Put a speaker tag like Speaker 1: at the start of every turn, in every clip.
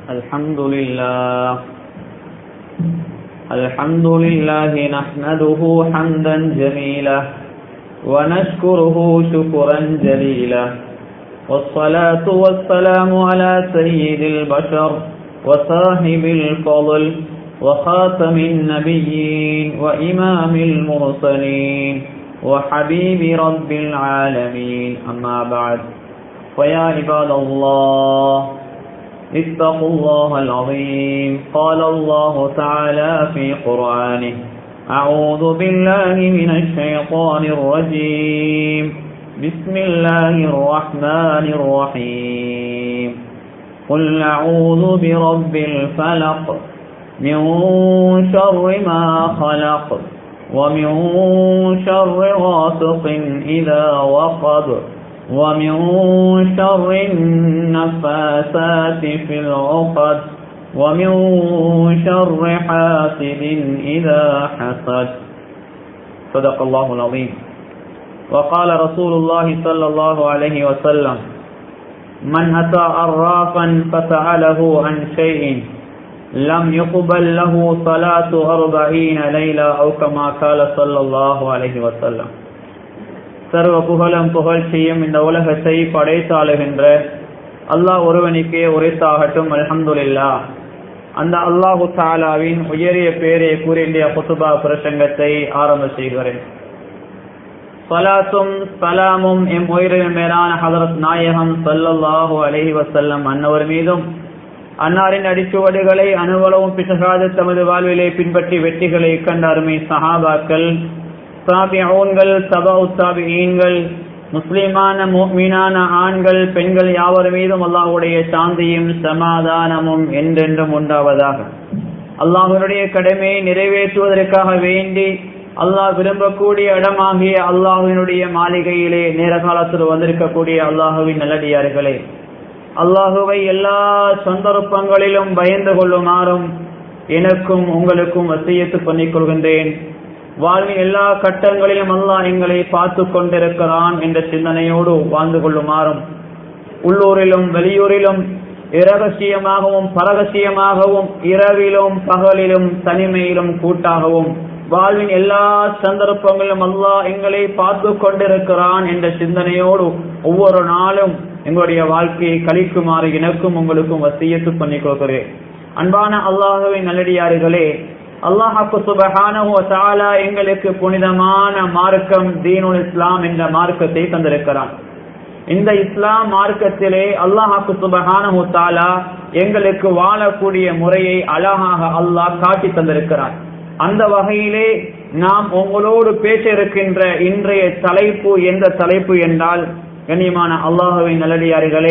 Speaker 1: الحمد لله نحمده حمدا جميلا ونشكره شكرا جليلا والصلاة والسلام على سيد البشر وصاحب الفضل وخاتم النبيين وإمام المرسلين وحبيب رب العالمين أما بعد فيا عباد الله اتقوا الله العظيم قال الله تعالى في قرآنه أعوذ بالله من الشيطان الرجيم بسم الله الرحمن الرحيم قل أعوذ برب الفلق من شر ما خلق ومن شر غاسق إذا وقب ومن شر النفاثات في العقد ومن شر حاسد إذا حسد صدق الله العظيم. وقال رسول الله صلى الله عليه وسلم من أتى عرافا فسأله عن شيء لم يقبل له صلاة 40 ليلة أو كما قال صلى الله عليه وسلم. சர்வ புகழும் புகழ்ச்சியும் இந்த உலகத்தை படைத்தாளுகின்ற அல்லாஹ் ஒருவனுக்கே உரைத்தாகட்டும். அல்ஹம்துலில்லாஹ். அந்த அல்லாஹு தஆலாவின் உயரிய பேரை கூறிய குத்பா பிரசங்கத்தை ஆரம்ப செய்கிறேன். ஸலாத்தும் ஸலாமும் எம் உயிரின் மேலான ஹஜ்ரத் நாயகம் ஸல்லல்லாஹு அலைஹி வஸல்லம் அன்னவர் மீதும், அன்னாரின் அடிச்சுவடுகளை அனுவலவும் பிசகாது தமது வாழ்விலே பின்பற்றி வெற்றிகளை கண்ட அருமை சஹாபாக்கள், தாபிஊன்கள், தபஉ தாபிஈன்கள், முஸ்லிமான முஃமினான ஆண்கள் பெண்கள் யாவர் மீதும் அல்லாஹ்வுடைய சாந்தியும் சமாதானமும் என்றென்றும் உண்டாவதாக. அல்லாஹ்வுடைய கடமையை நிறைவேற்றுவதற்காக வேண்டி அல்லாஹ் விரும்பக்கூடிய இடமாகிய அல்லாஹ்வினுடைய மாளிகையிலே நேர காலத்தில் வந்திருக்கக்கூடிய அல்லாஹ்வின் நல்லடியார்களே, அல்லாஹுவை எல்லா சந்தர்ப்பங்களிலும் பயந்து கொள்ளுமாறும் எனக்கும் உங்களுக்கும் வசியத்து பண்ணிக் கொள்கின்றேன். வாழ்வின் எல்லா கட்டங்களிலும் அல்லாஹ் எங்களை பார்த்து கொண்டிருக்கிறான் என்ற சிந்தனையோடு வாழ்ந்து கொள்ளுமாறும், உள்ளூரிலும் வெளியூரிலும் இரகசியமாகவும் பரகசியமாகவும் இரவிலும் பகலிலும் தனிமையிலும் கூட்டாகவும் வாழ்வின் எல்லா சந்தர்ப்பங்களிலும் அல்லாஹ் எங்களை பார்த்து கொண்டிருக்கிறான் என்ற சிந்தனையோடு ஒவ்வொரு நாளும் எங்களுடைய வாழ்க்கையை கழிக்குமாறு எனக்கும் உங்களுக்கும் வசியத்து பண்ணிக் கொள்கிறேன். அன்பான அல்லாஹ்வின் நல்லடியார்களே, அல்லாஹ் சுப்ஹானஹு வ தஆலா எங்களுக்கு புனிதமான மார்க்கம் தீனுல் இஸ்லாம் என்ற மார்க்கத்தை தந்திருக்கிறான். இந்த இஸ்லாம் மார்க்கத்திலே அல்லாஹ் சுப்ஹானஹு வ தஆலா எங்களுக்கு வாழக்கூடிய முறையை அழகாக அல்லாஹ் காட்டி தந்திருக்கிறான். அந்த வகையிலே நாம் உங்களோடு பேச இருக்கின்ற இன்றைய தலைப்பு எந்த தலைப்பு என்றால், கண்ணியமான அல்லாஹ்வின் நல்லடியார்களே,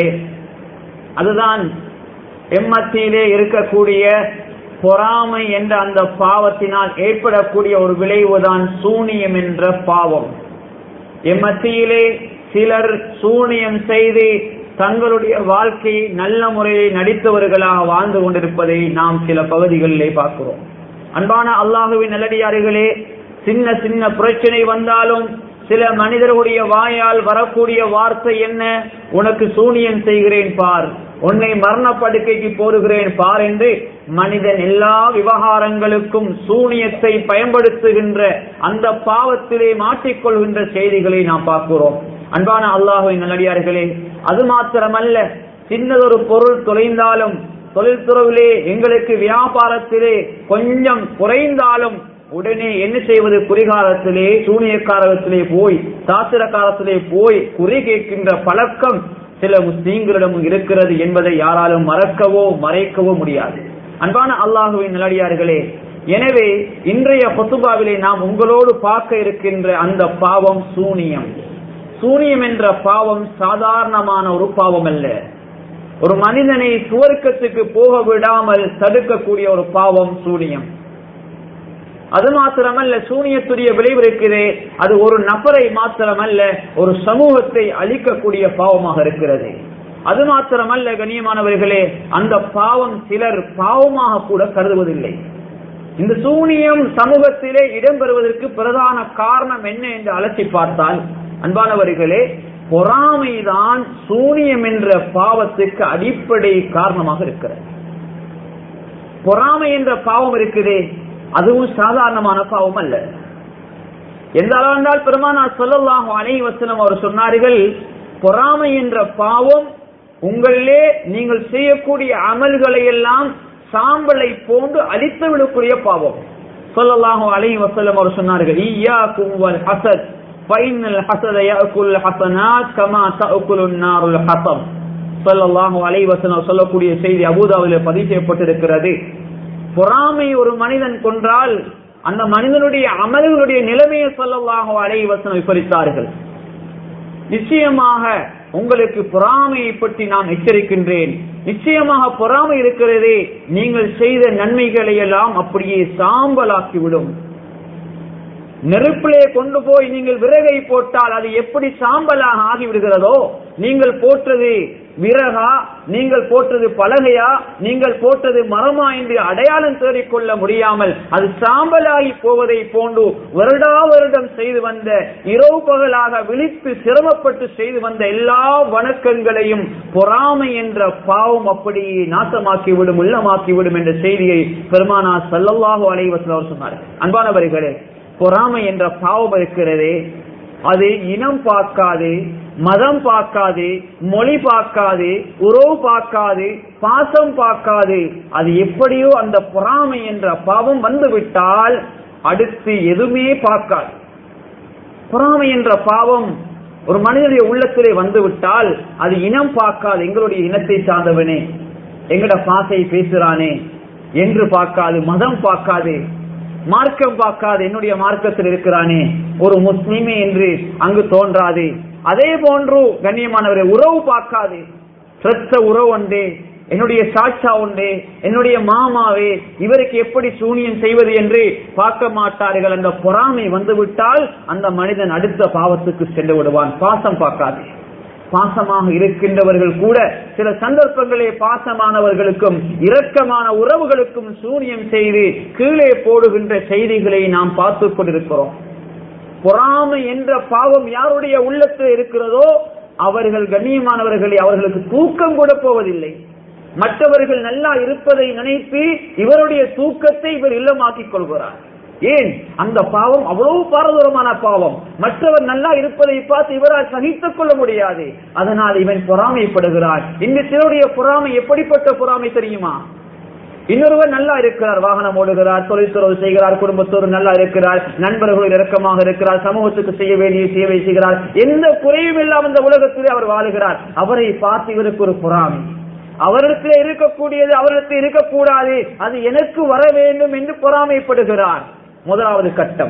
Speaker 1: அதுதான் எம்மத்திலே இருக்கக்கூடிய பொறாமை என்ற அந்த பாவத்தினால் ஏற்படக்கூடிய ஒரு விளைவுதான் சூனியம் என்ற பாவம். எம்மத்தியிலே சிலர் சூனியம் செய்து தங்களுடைய வாழ்க்கையை நல்ல முறையில் நடித்தவர்களாக வாழ்ந்து கொண்டிருப்பதை நாம் சில பகுதிகளிலே பார்க்கிறோம். அன்பான அல்லாஹுவின் நல்லடியார்களே, சின்ன சின்ன பிரச்சனை வந்தாலும் சில மனிதர்களுடைய வாயால் வரக்கூடிய வார்த்தை என்ன? உனக்கு சூனியம் செய்கிறேன் பார், உன்னை மரண படுக்கைக்கு போடுகிறேன் பார் என்று மனிதன் எல்லா விவகாரங்களுக்கும் சூனியத்தை பயன்படுத்துகின்ற அந்த பாவத்திலே மாற்றிக்கொள்கின்ற செய்திகளை நாம் பார்க்கிறோம். அன்பான அல்லாஹுவின் நல்லடியார்களே, அது மாத்திரமல்ல, சின்னதொரு பொருள் தொலைந்தாலும், தொழில்துறையிலே எங்களுக்கு வியாபாரத்திலே கொஞ்சம் குறைந்தாலும் உடனே என்ன செய்வது? குறிகாலத்திலே, சூனியக்காரத்திலே போய், சாஸ்திரக்காரத்திலே போய் குறி கேட்கின்ற பழக்கம் சில முஸ்லீம்களிடம் இருக்கிறது என்பதை யாராலும் மறக்கவோ மறைக்கவோ முடியாது. அன்பான அல்லாஹுவின் நல்லடியார்களே, எனவே இன்றைய குத்பாவிலே நாம் உங்களோடு பார்க்க இருக்கின்ற அந்த பாவம் சூனியம். சூனியம் என்ற பாவம் சாதாரணமான ஒரு பாவம் அல்ல. ஒரு மனிதனை சுவர்க்கத்துக்கு போக விடாமல் தடுக்கக்கூடிய ஒரு பாவம் சூனியம். அது மாத்திரமல்ல, சூனியத்துடைய விளைவு இருக்கிறதே, அது ஒரு நபரை மாத்திரமல்ல, ஒரு சமூகத்தை அழிக்கக்கூடிய பாவமாக இருக்கிறது. அது மாத்திரமல்ல கண்ணியமானவர்களே, அந்த பாவம் சிலர் பாவமாக கூட கருதுவதில்லை. இந்த சூனியம் சமூகத்திலே இடம்பெறுவதற்கு பிரதான காரணம் என்ன என்று அலசி பார்த்தால், அன்பானவர்களே, பொறாமைதான் சூனியம் என்ற பாவத்துக்கு அடிப்படை காரணமாக இருக்கிறது. பொறாமை என்ற பாவம் இருக்குதே, அதுவும் சாதாரணமான பாவம் அல்ல. எந்த அளவென்றால் பெருமானார் ஸல்லல்லாஹு அலைஹி வஸல்லம் அவர் சொன்னார்கள், பொறாமை என்ற பாவம் உங்களிலே நீங்கள் செய்யக்கூடிய அமல்களை எல்லாம் சாம்பலை போன்று அழித்து விடக்கூடிய பாவம். ஸல்லல்லாஹு அலைஹி வஸல்லம் அவர் சொன்னார்கள், இய்யாக்கும் வல் ஹஸத் ஃபைனல் ஹஸத யாக்குல் ஹஸனாத் கமா தஅக்குலுன் நாருல் ஹஸப். ஸல்லல்லாஹு அலைஹி வஸல்லம் சொல்லக்கூடிய செய்தி அபூதாவுதிலே பதிவு செய்யப்பட்டிருக்கிறது. பொறாமை ஒரு மனிதன் கொன்றால் அந்த மனிதனுடைய அமல்களுடைய நிலைமையை ஸல்லல்லாஹு அலைஹி வஸல்லம் விவரித்தார்கள். நிச்சயமாக உங்களுக்கு பொறாமையை பற்றி நான் எச்சரிக்கின்றேன். நிச்சயமாக பொறாமை இருக்கிறதே, நீங்கள் செய்த நன்மைகளை எல்லாம் அப்படியே சாம்பலாக்கிவிடும். நெருப்பிலே கொண்டு போய் நீங்கள் விறகை போட்டால் அது எப்படி சாம்பலாக ஆகிவிடுகிறதோ, நீங்கள் போட்டது விறகா, நீங்கள் போட்டது பலகையா, நீங்கள் போட்டது மரமா என்று அடையாளம் தேடிக்கொள்ள முடியாமல் அது சாம்பலாகி போவதை போன்று வருடா வருடம் செய்து வந்த, இரவு பகலாக விழித்து சிரமப்பட்டு செய்து வந்த எல்லா வணக்கங்களையும் பொறாமை என்ற பாவம் அப்படியே நாசமாக்கிவிடும், உள்ளமாக்கிவிடும் என்ற செய்தியை பெருமானார் ஸல்லல்லாஹு அலைஹி வஸல்லம் சொன்னார். அன்பானவர்களே, பொறாமை என்ற பாவம் இருக்கிறதே, அது இனம் பார்க்காது, மதம் பார்க்காது, மொழி பார்க்காது, உறவு பார்க்காது, பாசம் பார்க்காது. அது எப்படியோ அந்த பொறாமை என்ற பாவம் வந்துவிட்டால் அடுத்து எதுவுமே பார்க்காது. பொறாமை என்ற பாவம் ஒரு மனிதனுடைய உள்ளத்திலே வந்துவிட்டால் அது இனம் பார்க்காது, எங்களுடைய இனத்தை சார்ந்தவனே, எங்கட பாசை பேசுறானே என்று பார்க்காது, மதம் பார்க்காது, மார்க்கம் பார்க்காது, என்னுடைய மார்க்கத்தில் இருக்கிறானே ஒரு முஸ்லிமே என்று அங்கு தோன்றாது. அதே போன்று கண்ணியமானவரை உறவு பார்க்காது, இரத்த உறவு உண்டே, என்னுடைய சாட்சா உண்டே, என்னுடைய மாமாவே, இவருக்கு எப்படி சூனியம் செய்வது என்று பார்க்க மாட்டார்கள். அந்த பொறாமை வந்துவிட்டால் அந்த மனிதன் அடுத்த பாவத்துக்கு சென்று விடுவான். பாசம் பார்க்காது. பாசமாக இருக்கின்றவர்கள் கூட சில சந்தர்ப்பங்களே பாசமானவர்களுக்கும் இரக்கமான உறவுகளுக்கும் சூனியம் செய்து கீழே போடுகின்ற செய்திகளை நாம் பார்த்துக் கொண்டிருக்கிறோம். பொறாமை என்ற பாவம் யாருடைய உள்ளத்தில் இருக்கிறதோ அவர்கள் கண்ணியமானவர்களை அவர்களுக்கு தூக்கம் கூட போவதில்லை. மற்றவர்கள் நல்லா இருப்பதை நினைத்து இவருடைய தூக்கத்தை இவர் இல்லமாக்கிக் கொள்கிறார். ஏன்? அந்த பாவம் அவ்வளவு பாரதூரமான பாவம். மற்றவர் நல்லா இருப்பதை பார்த்து இவரால் சகித்துக் கொள்ள முடியாது, அதனால் இவன் பொறாமைப்படுகிறார். இந்த சிலருடைய பொறாமை எப்படிப்பட்ட பொறாமை தெரியுமா? இன்னொருவர் நல்லா இருக்கிறார், வாகனம் ஓடுகிறார், தொழில்துறவு செய்கிறார், குடும்பத்தோடு நல்லா இருக்கிறார், நண்பர்கள் இறக்கமாக இருக்கிறார், சமூகத்துக்கு செய்ய வேண்டிய சேவை செய்கிறார், எந்த குறையும் இல்லாமல் இந்த உலகத்திலே அவர் வாழுகிறார். அவரை பார்த்து இவருக்கு ஒரு பொறாமை. அவரிடத்தில் இருக்கக்கூடியது அவரிடத்தில் இருக்கக்கூடாது, அது எனக்கு வர வேண்டும் என்று பொறாமைப்படுகிறார். முதலாவது கட்டம்.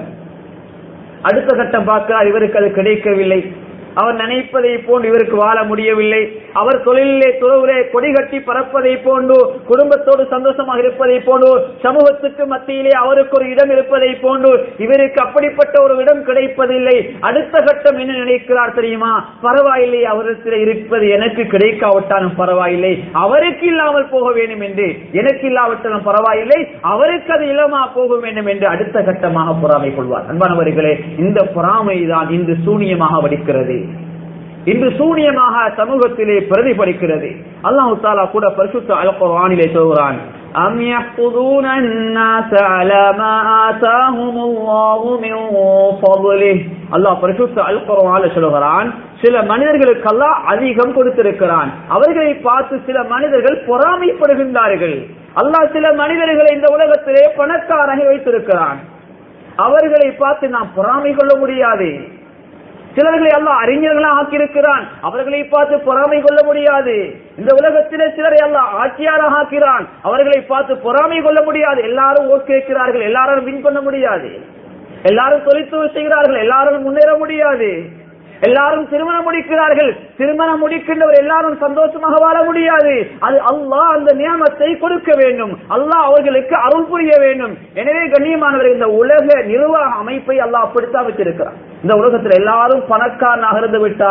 Speaker 1: அடுத்த கட்டம் பார்க்கிறார், இவருக்கு அது கிடைக்கவில்லை, அவர் நினைப்பதை போன்று இவருக்கு வாழ முடியவில்லை, அவர் தொழிலே துறவுலே கொடி கட்டி பறப்பதை போன்று, குடும்பத்தோடு சந்தோஷமாக இருப்பதை போன்று, சமூகத்துக்கு மத்தியிலே அவருக்கு ஒரு இடம் இருப்பதை போன்று இவருக்கு அப்படிப்பட்ட ஒரு இடம் கிடைப்பதில்லை. அடுத்த கட்டம் என்ன நினைக்கிறார் தெரியுமா? பரவாயில்லை, அவரிடத்தில் இருப்பது எனக்கு கிடைக்காவிட்டாலும் பரவாயில்லை, அவருக்கு இல்லாமல் போக வேண்டும் என்று, எனக்கு இல்லாவிட்டாலும் பரவாயில்லை, அவருக்கு அது இல்லாம போக வேண்டும் என்று அடுத்த கட்டமாக பொறாமை கொள்வார். அன்பானவர்களே, இந்த பொறாமை தான் இன்று சூனியமாக வடிக்கிறது, இன்று சூனியமாக சமூகத்திலே பிரதிபலிக்கிறது. அல்லாஹ் தஆலா கூட பரிசுத்த அல் குர்ஆனிலே சொல்கிறான், அம் யஹ்துன الناس على ما آتاهم الله من فضله. அல்லாஹ் பரிசுத்த அல் குர்ஆனிலே சொல்கிறான், சில மனிதர்களுக்கு அல்லாஹ் அதிகம் கொடுத்திருக்கிறான், அவர்களை பார்த்து சில மனிதர்கள் பொறாமைப்படுகின்றார்கள். அல்லாஹ் சில மனிதர்களை இந்த உலகத்திலே பணக்காரராக வைத்திருக்கிறான், அவர்களை பார்த்து நாம் பொறாமை கொள்ள முடியாது. சிலர்களை அல்லாஹ் அறிஞர்களாக ஆக்கியிருக்கிறான், அவர்களை பார்த்து பொறாமை கொள்ள முடியாது. இந்த உலகத்திலே சிலரை அல்லாஹ் ஆட்சியாராக ஆக்கிறான், அவர்களை பார்த்து பொறாமை கொள்ள முடியாது. எல்லாரும் ஓட்டு கேட்கிறார்கள், எல்லாரும் வின் பண்ண முடியாது, எல்லாரும் தொழில்துறை செய்கிறார்கள், எல்லாரும் முன்னேற முடியாது, எல்லாரும் திருமணம் முடிக்கிறார்கள், திருமணம் முடிக்கின்றவர் எல்லாரும் சந்தோஷமாக வாழ முடியாது. அது அல்லாஹ் அந்த நியமத்தை கொடுக்க வேண்டும், அல்லாஹ் அவர்களுக்கு அருள் புரிய வேண்டும். எனவே கண்ணியமானவர்கள், இந்த உலக நிர்வாக அமைப்பை அல்லாஹ் அப்படித்தான் வச்சிருக்கிறார். இந்த உலகத்தில் எல்லாரும் பணக்காரனாக இருந்து விட்டா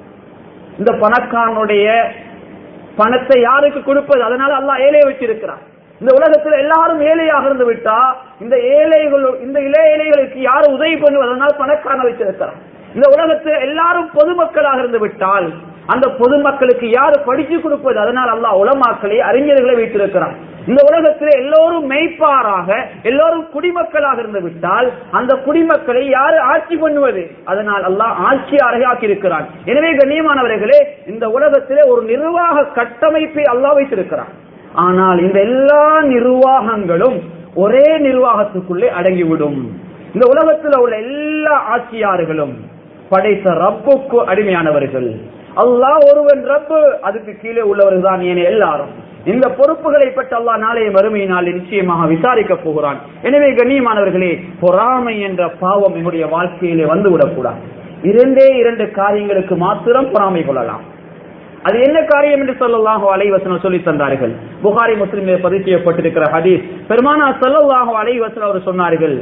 Speaker 1: இந்த பணக்காரனுடைய பணத்தை யாருக்கு கொடுப்பது? அதனால அல்லாஹ் ஏழை வச்சிருக்கிறார். இந்த உலகத்தில் எல்லாரும் ஏழையாக இருந்து விட்டா இந்த இளைய ஏழைகளுக்கு யாரும் உதவி பண்ணுவது? அதனால பணக்காரனை வச்சிருக்கிறார். இந்த உலகத்தில் எல்லாரும் பொதுமக்களாக இருந்து விட்டால் அந்த பொதுமக்களுக்கு யாரு படிச்சு கொடுப்பது? அதனால் அல்லாஹ் உலமாக்களை அறிஞர்களை வைத்திருக்கிறார். இந்த உலகத்திலே எல்லோரும் மெய்ப்பாராக, எல்லோரும் குடிமக்களாக இருந்து விட்டால் அந்த குடிமக்களை யாரு ஆட்சி பண்ணுவது? அதனால் அல்லாஹ் ஆட்சியாளரை ஆக்கியிருக்கிறான். எனவே கண்ணியமானவர்களே, இந்த உலகத்திலே ஒரு நிர்வாக கட்டமைப்பை அல்லாஹ் வைத்திருக்கிறான். ஆனால் இந்த எல்லா நிர்வாகங்களும் ஒரே நிர்வாகத்துக்குள்ளே அடங்கிவிடும். இந்த உலகத்தில் உள்ள எல்லா ஆட்சியாளர்களும் படைத்த ரப்புக்கு அடிமையானவர்கள். அல்லாஹ் ஒருவன் ரப்பு, அதுக்கு கீழே உள்ளவர்கள் தான் ஏனைய எல்லாரும். இந்த பொறுப்புகளை பற்றி அல்லாஹ் நாளைய மறுமையினால் நிச்சயமாக விசாரிக்க போகிறான். எனவே கண்ணியமானவர்களே, பொறாமை என்ற பாவம் என்னுடைய வாழ்க்கையிலே வந்துவிடக்கூடாது. இரண்டு காரியங்களுக்கு மாத்திரம் பொறாமை கொள்ளலாம். அது என்ன காரியம் என்று ஸல்லல்லாஹு அலைஹி வஸல்லம் சொல்லி தந்தார்கள். புகாரி முஸ்லிமிலே பதிவு செய்யப்பட்டிருக்கிற ஹதீஸ். பெருமானார் ஸல்லல்லாஹு அலைஹி வஸல்லம் அவர் சொன்னார்கள்,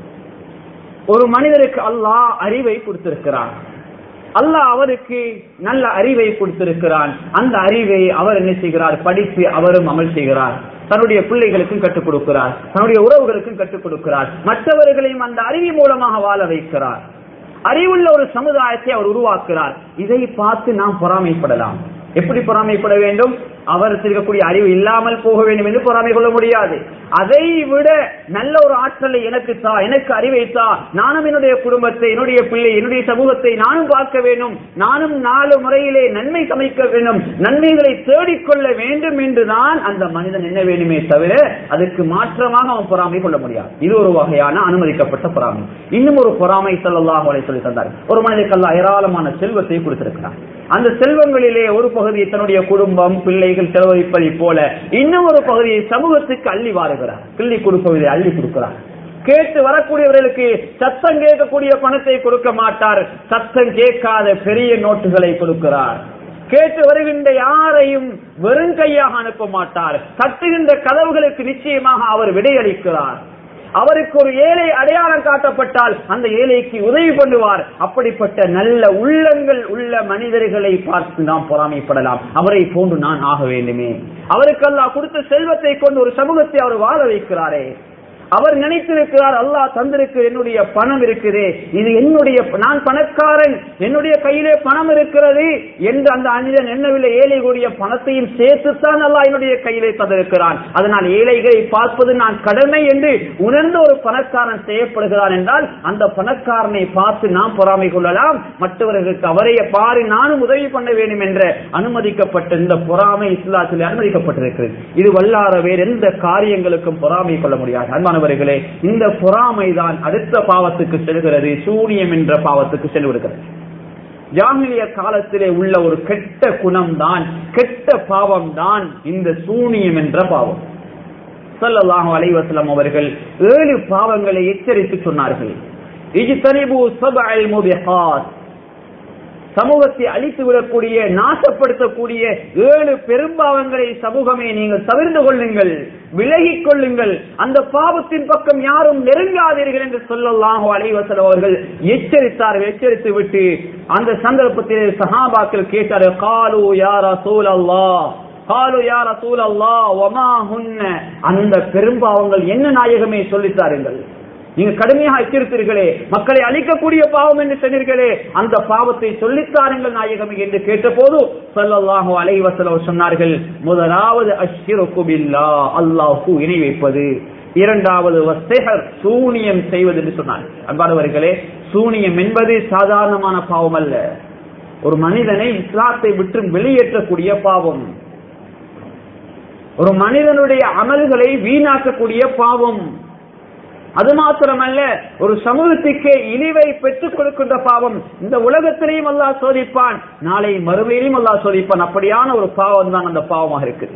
Speaker 1: ஒரு மனிதருக்கு அல்லாஹ் அறிவை கொடுத்திருக்கிறான். அல்லாஹ் அவருக்கு நல்ல அறிவை கொடுத்திருக்கிறான். அந்த அறிவை அவர் என்ன செய்கிறார்? படித்து அவரும் அமல் செய்கிறார். தன்னுடைய பிள்ளைகளுக்கும் கற்றுக் கொடுக்கிறார், தன்னுடைய உறவுகளுக்கும் கற்றுக் கொடுக்கிறார், மற்றவர்களையும் அந்த அறிவி மூலமாக வாழ வைக்கிறார். அறிவுள்ள ஒரு சமுதாயத்தை அவர் உருவாக்குகிறார். இதை பார்த்து நாம் பொறாமைப்படலாம். எப்படி பொறாமைப்பட வேண்டும்? அவர் இருக்கக்கூடிய அறிவு இல்லாமல் போக வேண்டும் என்று பொறாமை கொள்ள முடியாது. அதை விட நல்ல ஒரு ஆற்றலை எனக்கு தா, எனக்கு அறிவை தா, நானும் என்னுடைய குடும்பத்தை, என்னுடைய பிள்ளை, என்னுடைய சமூகத்தை நானும் பார்க்க வேண்டும், நானும் 4 முறையிலே நன்மை சமைக்க வேண்டும், நன்மைகளை தேடிக்கொள்ள வேண்டும் என்றுதான் அந்த மனிதன் என்ன வேண்டுமே தவிர அதற்கு மாற்றமாக அவன் பொறாமை கொள்ள முடியாது. இது ஒரு வகையான அனுமதிக்கப்பட்ட பொறாமை. இன்னும் ஒரு பொறாமை ஸல்லல்லாஹு அலைஹி வஸல்லம் தந்தார். ஒரு மனிதனுக்கு அல்லாஹ் ஏராளமான செல்வத்தை கொடுத்திருக்கிறார். அந்த செல்வங்களிலே ஒரு பகுதியை தன்னுடைய குடும்பம், பிள்ளைகள் செலவழிப்பதை போல இன்னும் ஒரு பகுதியை சமூகத்துக்கு அள்ளி வாருகிறார். கிள்ளி கொடுப்பதை அள்ளி கொடுக்கிறார். கேட்டு வரக்கூடியவர்களுக்கு சத்தம் கேட்கக்கூடிய பணத்தை கொடுக்க மாட்டார், சத்தம் கேட்காத பெரிய நோட்டுகளை கொடுக்கிறார். கேட்டு வருகின்ற யாரையும் வெறும் கையாக அனுப்ப மாட்டார். தட்டுகின்ற கதவுகளுக்கு நிச்சயமாக அவர் விடையளிக்கிறார். அவருக்கு ஒரு ஏழை அடையாளம் காட்டப்பட்டால் அந்த ஏழைக்கு உதவி பண்ணுவார். அப்படிப்பட்ட நல்ல உள்ளங்கள் உள்ள மனிதர்களை பார்த்து நாம் பொறாமைப்படலாம். அவரை போன்று நான் ஆக வேண்டுமே. அவருக்கு அல்லாஹ் கொடுத்த செல்வத்தை கொண்டு ஒரு சமூகத்தை அவர் வாழ வைக்கிறாரே. அவர் நினைத்திருக்கிறார், அல்லாஹ் தந்திருக்கு, என்னுடைய பணம் இருக்குது, இது என்னுடைய, நான் பணக்காரன், என்னுடைய கையிலே பணம் இருக்கிறது என்று அந்த அந்நியன் எண்ணவில்லை. ஏழைகளுடைய பணத்தையும் சேர்த்துத்தான் அல்லாஹ் என்னுடைய கையிலே தந்திருக்கிறான். அதனால் ஏழைகளை பார்ப்பது நான் கடமை என்று உணர்ந்த ஒரு பணக்காரன் செய்யப்படுகிறான் என்றால் அந்த பணக்காரனை பார்த்து நாம் பொறாமை கொள்ளலாம். மற்றவர்களுக்கு அவரைய பாரு, நானும் உதவி பண்ண வேண்டும் என்ற அனுமதிக்கப்பட்ட இந்த பொறாமை இஸ்லாத்தில் அனுமதிக்கப்பட்டிருக்கிறது. இது வல்லார வேறு எந்த காரியங்களுக்கும் பொறாமை கொள்ள முடியாது. இந்த பொறாமை தான் அடுத்த பாவத்துக்கு செல்கிறது, சூனியம் என்ற பாவத்துக்கு செல்கிறது. ஜாஹிலிய காலத்திலே உள்ள ஒரு கெட்ட குணம் தான், கெட்ட பாவம் தான் இந்த சூனியம் என்ற பாவம். ஸல்லல்லாஹு அலைஹி வஸல்லம் அவர்கள் 7 பாவங்களை எச்சரித்து சொன்னார்கள். இஜ்தனிபு ஸபஅல் முபிகாத், சமூகத்தை அழித்து விடக்கூடிய, நாசப்படுத்தக்கூடிய 7 பெரும்பாவங்களை சமூகமே நீங்கள் தவிர்த்து கொள்ளுங்கள், விலகிக் கொள்ளுங்கள், அந்த பாவத்தின் பக்கம் யாரும் நெருங்காதீர்கள் என்று ஸல்லல்லாஹு அலைஹி வஸல்லம் அவர்கள் எச்சரித்தார்கள். எச்சரித்து விட்டு அந்த சந்தர்ப்பத்தில் சஹாபாக்கள் கேட்டார்கள், காலு யா ரசூலல்லாஹ், காலு யா ரசூலல்லாஹ் வமா ஹுன்ன, அந்த பெரும்பாவங்கள் என்ன நாயகமே சொல்லித்தாருங்கள். நீங்க கடுமையாக எச்சரித்தீர்களே, மக்களை அழிக்கக்கூடிய பாவம் என்று சொன்னீர்களே, அந்த பாவத்தை சொல்லித்தாருங்கள் நாயகமே என்று கேட்டபோது ஸல்லல்லாஹு அலைஹி வஸல்லம் சொன்னார்கள், முதலாவது அஷ்ஷிருக்கு பில்லாஹ், அல்லாஹ்வுக்கு இணை வைப்பது. இரண்டாவது வஸ்ஸிஹர், சூனியம் செய்வது என்று சொன்னார். அன்பானவர்களே, சூனியம் என்பது சாதாரணமான பாவம் அல்ல. ஒரு மனிதனை இஸ்லாத்தை விட்டு வெளியேற்றக்கூடிய பாவம், ஒரு மனிதனுடைய அமல்களை வீணாக்கக்கூடிய பாவம். அது மாத்திரமல்ல, ஒரு சமூகத்துக்கு இழிவை பெற்றுக் கொடுக்கின்ற பாவம். இந்த உலகத்திலேயும் அல்லாஹ் சோதிப்பான், நாளை மறுமையிலும் அல்லாஹ் சோதிப்பான். அப்படியான ஒரு பாவம் தான் அந்த பாவமாக இருக்குது.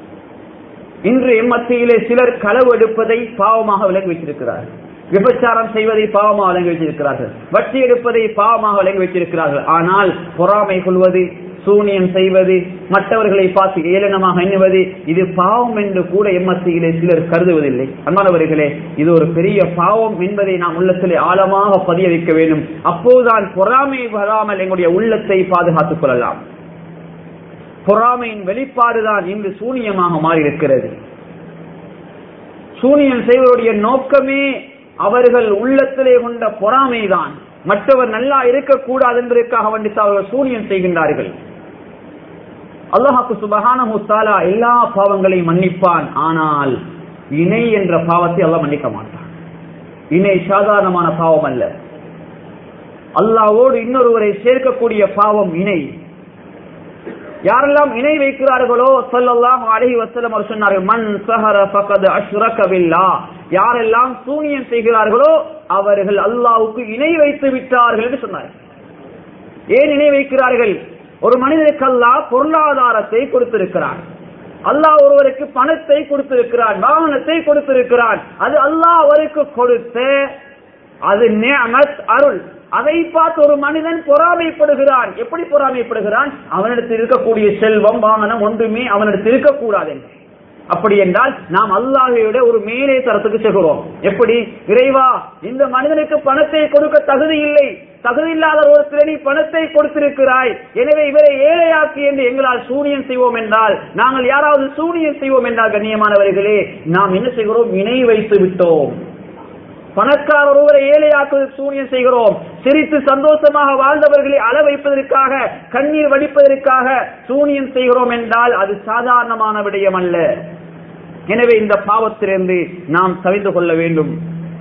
Speaker 1: இன்று மத்தியிலே சிலர் களவு எடுப்பதை பாவமாக விளங்கி வைத்திருக்கிறார், விபச்சாரம் செய்வதை பாவமாக விளங்கி வைத்திருக்கிறார்கள், வட்டி எடுப்பதை பாவமாக விளங்கி வைத்திருக்கிறார்கள். ஆனால் பொறாமை கொள்வது, சூனியம் செய்வது, மற்றவர்களை பார்த்து ஏளனமாக எண்ணுவது, இது பாவம் என்று கூட எம்மத்தியிலே சிலர் கருதுவதில்லை. அன்பானவர்களே, இது ஒரு பெரிய பாவம் என்பதை நாம் உள்ளத்திலே ஆழமாக பதிய வைக்க வேண்டும். அப்போதுதான் பொறாமை வராமல் எங்களுடைய உள்ளத்தை பாதுகாத்துக் கொள்ளலாம். பொறாமையின் வெளிப்பாடுதான் இன்று சூனியமாக மாறியிருக்கிறது. சூனியம் செய்வருடைய நோக்கமே அவர்கள் உள்ளத்திலே கொண்ட பொறாமைதான். மற்றவர் நல்லா இருக்கக்கூடாது என்பதற்காக அவர்கள் சூனியம் செய்கின்றார்கள். அல்லாஹ் சுப்ஹானஹு வ தஆலா எல்லா பாவங்களையும் மன்னிப்பான். ஆனால் இணை என்ற பாவத்தை அல்லாஹ் மன்னிக்க மாட்டான். இணை சாதாரணமான பாவம் அல்ல. அல்லாஹ்வோடு இன்னொருவரை சேர்க்கக்கூடிய பாவம் இணை. யாரெல்லாம் இணை வைக்கிறார்களோ ஸல்லல்லாஹு அலைஹி வஸல்லம் அவர் சொன்னார்கள், மன் ஸஹர ஃபகத் அஷ்ரக பில்லாஹ், யாரெல்லாம் சூனியம் செய்கிறார்களோ அவர்கள் அல்லாஹ்வுக்கு இணை வைத்து விட்டார்கள் என்று சொன்னார்கள். ஏன் இணை வைக்கிறார்கள்? ஒரு மனிதனுக்கு அல்லாஹ் பொருளாதாரத்தை கொடுத்திருக்கிறான், அல்லாஹ் ஒருவருக்கு பணத்தை கொடுத்திருக்கிறான், வாகனத்தை கொடுத்திருக்கிறான். அது அல்லாஹ் அவருக்கு கொடுத்த அது நிஅமத், அருள். அதை பார்த்து ஒரு மனிதன் பொறாமைப்படுகிறான். எப்படி பொறாமைப்படுகிறான்? அவனிடத்தில் இருக்கக்கூடிய செல்வம், வாகனம் ஒன்றுமே அவனிடத்தில் இருக்கக்கூடாது. அப்படி என்றால் நாம் அல்லாஹ்வோட ஒரு மேலே தரத்துக்கு செல்கிறோம். எப்படி? இறைவா, இந்த மனிதனுக்கு பணத்தை கொடுக்க தகுதி இல்லை, தகுதி இல்லாத ஒரு நீ பணத்தை கொடுத்திருக்கிறாய், எனவே இவரை ஏழையாக்கி என்று எங்களால் சூனியம் செய்வோம் என்றால், நாங்கள் யாராவது சூனியம் செய்வோம் என்றால், கண்ணியமானவர்களே, நாம் என்ன செய்கிறோம்? இணை வைத்து விட்டோம். பணக்காரர் ஒருவரை ஏழையாக்குவதற்கு சூனியம் செய்கிறோம். சிரித்து சந்தோஷமாக வாழ்ந்தவர்களை அள வைப்பதற்காக, கண்ணீர் வடிப்பதற்காக சூனியம் செய்கிறோம் என்றால் அது சாதாரணமான விடயம் அல்ல. எனவே இந்த பாவத்திலிருந்து நாம் தவிர்த்து கொள்ள வேண்டும்.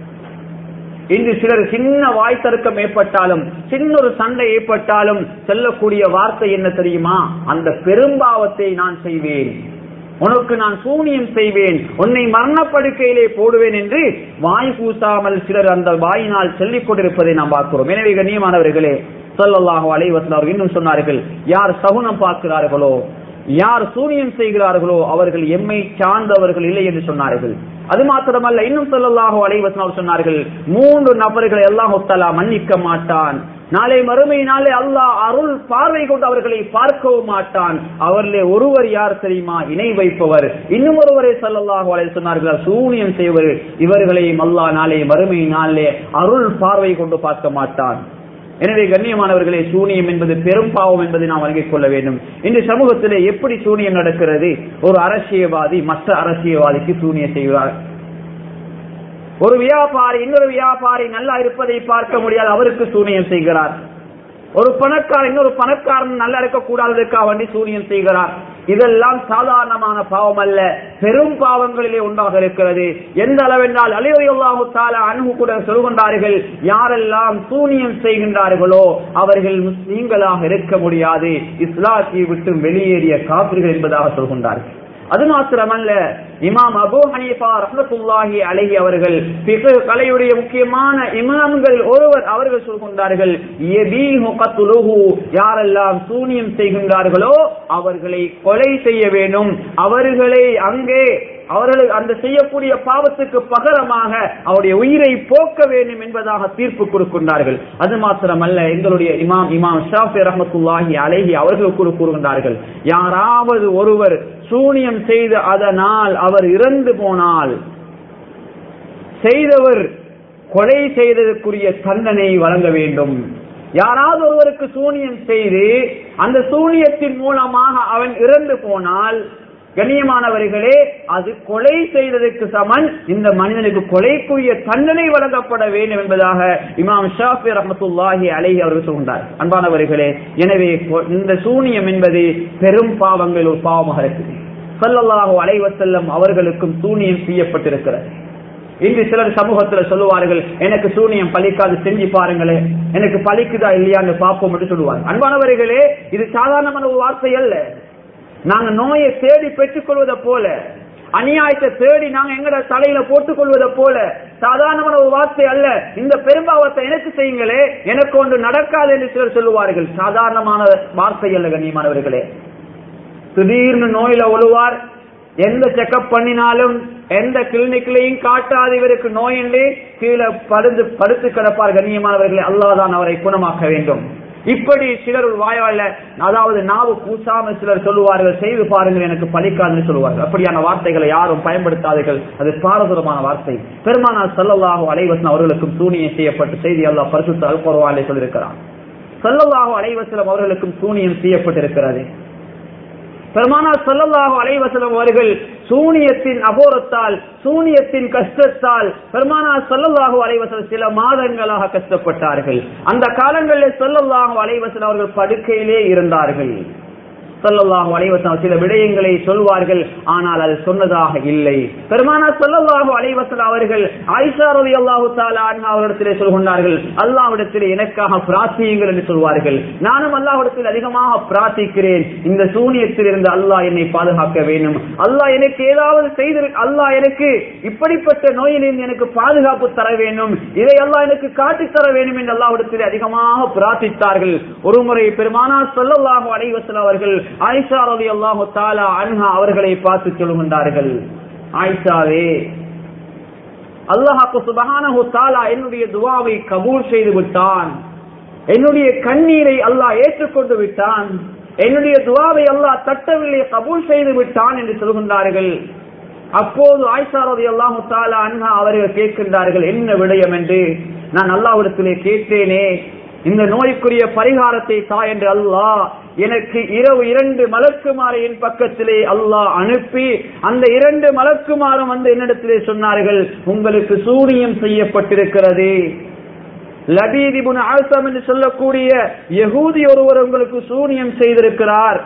Speaker 1: இன்று சிலர் சின்ன வாய் தர்க்கம் ஏற்பட்டாலும், சின்ன ஒரு சண்டை ஏற்பட்டாலும் சொல்லக்கூடிய வார்த்தை என்ன தெரியுமா? அந்த பெரும்பாவத்தை நான் செய்வேன், உனக்கு நான் சூனியம் செய்வேன், உன்னை மரணப்படுக்கையிலே போடுவேன் என்று வாய் பூசாமல் சிலர் அந்த வாயினால் சொல்லிக் கொண்டிருப்பதை நாம் பார்க்கிறோம். எனவே கண்ணியமானவர்களே, ஸல்லல்லாஹு அலைஹி வஸல்லம் அவர்கள் இன்னும் சொன்னார்கள், யார் சகுனம் பார்க்கிறார்களோ, யார் சூனியம் செய்கிறார்களோ அவர்கள் எம்மை சார்ந்தவர்கள் இல்லை என்று சொன்னார்கள். அது மாத்திரமல்ல, இன்னும் ஸல்லல்லாஹு அலைஹி வஸல்லம் சொன்னார்கள், 3 நபர்களை அல்லாஹ் தஆலா மன்னிக்க மாட்டான். நாளை மறுமை நாளே அல்லாஹ் அருள் பார்வை கொண்டு அவர்களை பார்க்கவும் மாட்டான். அவர்களே ஒருவர் யார் தெரியுமா? இணை வைப்பவர். இன்னும் ஒருவரை ஸல்லல்லாஹு அலைஹி சொன்னார்கள், சூனியம் செய்வர். இவர்களையும் அல்லாஹ் நாளை மறுமை நாளே அருள் பார்வை கொண்டு பார்க்க மாட்டான். எனவே கண்ணியமானவர்களே, சூனியம் என்பது பெரும் பாவம் என்பதை நாம் வழங்கிக் கொள்ள வேண்டும். இந்த சமூகத்திலே எப்படி சூனியம் நடக்கிறது? ஒரு அரசியல்வாதி மற்ற அரசியல்வாதிக்கு சூனியம் செய்கிறார். ஒரு வியாபாரி இன்னொரு வியாபாரி நல்லா இருப்பதை பார்க்க முடியாது, அவருக்கு சூனியம் செய்கிறார். ஒரு பணக்காரன் இன்னொரு பணக்காரன் நல்லா இருக்கக்கூடாததற்காக வேண்டி சூனியம் செய்கிறார். இதெல்லாம் சாதாரணமான பாவம் அல்ல, பெரும் பாவங்களிலே ஒன்றாக இருக்கிறது. எந்த அளவென்றால் அலி ரலியல்லாஹு தஆலா அன்ஹு கூட சொல்கின்றார்கள், யாரெல்லாம் சூனியம் செய்கின்றார்களோ அவர்கள் முஸ்லிம்களாக இருக்க முடியாது, இஸ்லாத்தை விட்டு வெளியேறிய காபிர்கள் என்பதாக சொல்கின்றார்கள். அது மாத்திரமல்ல, இமாம் அபூ ஹனீஃபா ரஹ்மத்துல்லாஹி அலைஹி அவர்கள் ஃபிக்ஹ் கலையுடைய முக்கியமான இமாம்கள் ஒருவர், அவர்கள் சொல்கின்றார்கள், யபீஹு கத்லுஹு, யாரெல்லாம் சூனியம் செய்கின்றார்களோ அவர்களை கொலை செய்ய வேண்டும், அவர்களை அங்கே அவர்கள் அந்த செய்யக்கூடிய பாவத்துக்கு பகரமாக அவருடைய உயிரை போக்க வேண்டும் என்பதாக தீர்ப்பு கொடுக்கின்றார்கள். அது மாத்திரமல்ல, எங்களுடைய இமாம் ஷாஃபி ரஹ்மத்துல்லாஹி அலைஹி அவர்கள் கூறுகின்றார்கள், யாராவது ஒருவர் சூனியம் செய்து அதனால் அவர் இறந்து போனால் செய்தவர் கொலை செய்ததற்குரிய தண்டனை வழங்க வேண்டும். யாராவது ஒருவருக்கு சூனியம் செய்து அந்த சூனியத்தின் மூலமாக அவன் இறந்து போனால், கண்ணியமானவர்களே, அது கொலை செய்ததற்கு சமன். இந்த மனிதனுக்கு கொலைக்குரிய தண்டனை வழங்கப்பட வேண்டும் என்பதாக இமாம் ஷாஃபி ரஹ்மத்துல்லாஹி அலைஹி அவர்கள் சொல்கின்றார். அன்பானவர்களே, எனவே இந்த சூனியம் என்பது பெரும் பாவங்கள் ஒரு பாவமாக இருக்குது. ஸல்லல்லாஹு அலைஹி வஸல்லம் அவர்களுக்கும் சூனியம் செய்யப்பட்டிருக்கிறது. இன்று சிலர் சமூகத்தில் சொல்லுவார்கள், எனக்கு சூனியம் பலிக்காது, செஞ்சு பாருங்களே, எனக்கு பலிக்குதா இல்லையான்னு பார்ப்போம் என்று சொல்லுவாங்க. அன்பானவர்களே, இது சாதாரணமான ஒரு வார்த்தை அல்ல. நாங்க நோயை தேடி பெற்றுக் கொள்வதை போல, அநியாயத்தை தேடி நாங்க எங்கட தலையில போட்டுக் கொள்வதை போல சாதாரணமான ஒரு வார்த்தை அல்ல. இந்த பெரும்பாவத்தை எனக்கு செய்யுங்களே, எனக்கு ஒன்று நடக்காது என்று சிலர் சொல்லுவார்கள். சாதாரணமான வார்த்தை அல்ல கண்ணியமானவர்களே. திடீர்னு நோயில ஒழுவார், எந்த செக்அப் பண்ணினாலும் எந்த கிளினிக்லையும் காட்டாது இவருக்கு நோய் என்று கீழே படுத்து கிடப்பார். கண்ணியமானவர்களே, அல்லாஹ் தான் அவரை குணமாக்க வேண்டும். இப்படி சிலர் வாயால, அதாவது நாவு கூசாம சிலர் சொல்லுவார்கள், செய்து பாருங்கள் எனக்கு பலிக்காதுன்னு சொல்லுவார்கள். அப்படியான வார்த்தைகளை யாரும் பயன்படுத்தாதீர்கள், அது பாரதூரமான வார்த்தை. பெருமானார் ஸல்லல்லாஹு அலைஹி வஸல்லம் அவர்களுக்கும் சூனியம் செய்யப்பட்ட செய்தி அல்லாஹ் பரிசுத்த அல் குர்ஆனிலே சொல்லியிருக்கிறார். ஸல்லல்லாஹு அலைஹி வஸல்லம் அவர்களுக்கும் சூனியம் செய்யப்பட்டிருக்கிறது. பெருமானார் ஸல்லல்லாஹு அலைஹி வஸல்லம் அவர்கள் சூனியத்தின் அபோரத்தால், சூனியத்தின் கஷ்டத்தால் பெருமானார் ஸல்லல்லாஹு அலைஹி வஸல்லம் சில மாதங்களாக கஷ்டப்பட்டார்கள். அந்த காலங்களில் ஸல்லல்லாஹு அலைஹி வஸல்லம் அவர்கள் படுக்கையிலே இருந்தார்கள். ஸல்லல்லாஹு அலைஹி வஸல்லம் சில விடயங்களை சொல்வார்கள், ஆனால் அது சொன்னதாக இல்லை. பெருமானார் ஸல்லல்லாஹு அலைஹி வஸல்லம் அவர்கள் ஆயிஷா ரலியல்லாஹு தஆலா அன்ஹா அவரிடத்திலே சொல்கின்றார்கள், அல்லாஹ்விடத்திலே எனக்காக பிரார்த்தியுங்கள் என்று சொல்வார்கள். நானும் அல்லாஹ்விடத்தில் அதிகமாக பிரார்த்திக்கிறேன், இந்த சூனியத்திலிருந்து அல்லாஹ் என்னை பாதுகாக்க வேண்டும், அல்லாஹ் எனக்கு ஏதாவது செய்து, அல்லாஹ் எனக்கு இப்படிப்பட்ட நோயிலிருந்து எனக்கு பாதுகாப்பு தர வேண்டும், இதை அல்லாஹ் எனக்கு காட்டித் தர வேண்டும் என்று அல்லாஹ்விடத்திலே அதிகமாக பிரார்த்தித்தார்கள். ஒருமுறை பெருமானார் ஸல்லல்லாஹு அலைஹி வஸல்லம் அவர்கள் ஆயிஷா ரலியல்லாஹு தஆலா அன்ஹா அவர்களை பார்த்து சொல்கின்றார்கள், ஆயிஷாவே, அல்லாஹ் சுப்ஹானஹு தஆலா என்னுடைய துஆவை கபூல் செய்து விட்டான், என்னுடைய கண்ணீரை அல்லாஹ் ஏற்றுக்கொண்டு விட்டான், என்னுடைய துஆவை அல்லாஹ் தட்டவில்லை, கபூல் செய்து விட்டான் என்று சொல்கின்றார்கள். அப்போது ஆயிஷா ரலியல்லாஹு தஆலா அன்ஹா அவர்கள் கேட்கின்றார்கள், என்ன விடயம் என்று. நான் அல்லாஹ்விடத்திலே கேட்டேனே, இந்த நோய்க்குரிய பரிகாரத்தை தா என்று அல்லாஹ் எனக்கு இரவு 2 மலக்குமாரை என் பக்கத்திலே அல்லாஹ் அனுப்பி, அந்த 2 மலக்குமாரும் வந்து என்னிடத்திலே சொன்னார்கள், உங்களுக்கு சூனியம் செய்யப்பட்டிருக்கிறது, லபீத் இப்னு அல்சம் என்று சொல்லக்கூடிய யகூதி ஒருவர் உங்களுக்கு சூனியம் செய்திருக்கிறார்.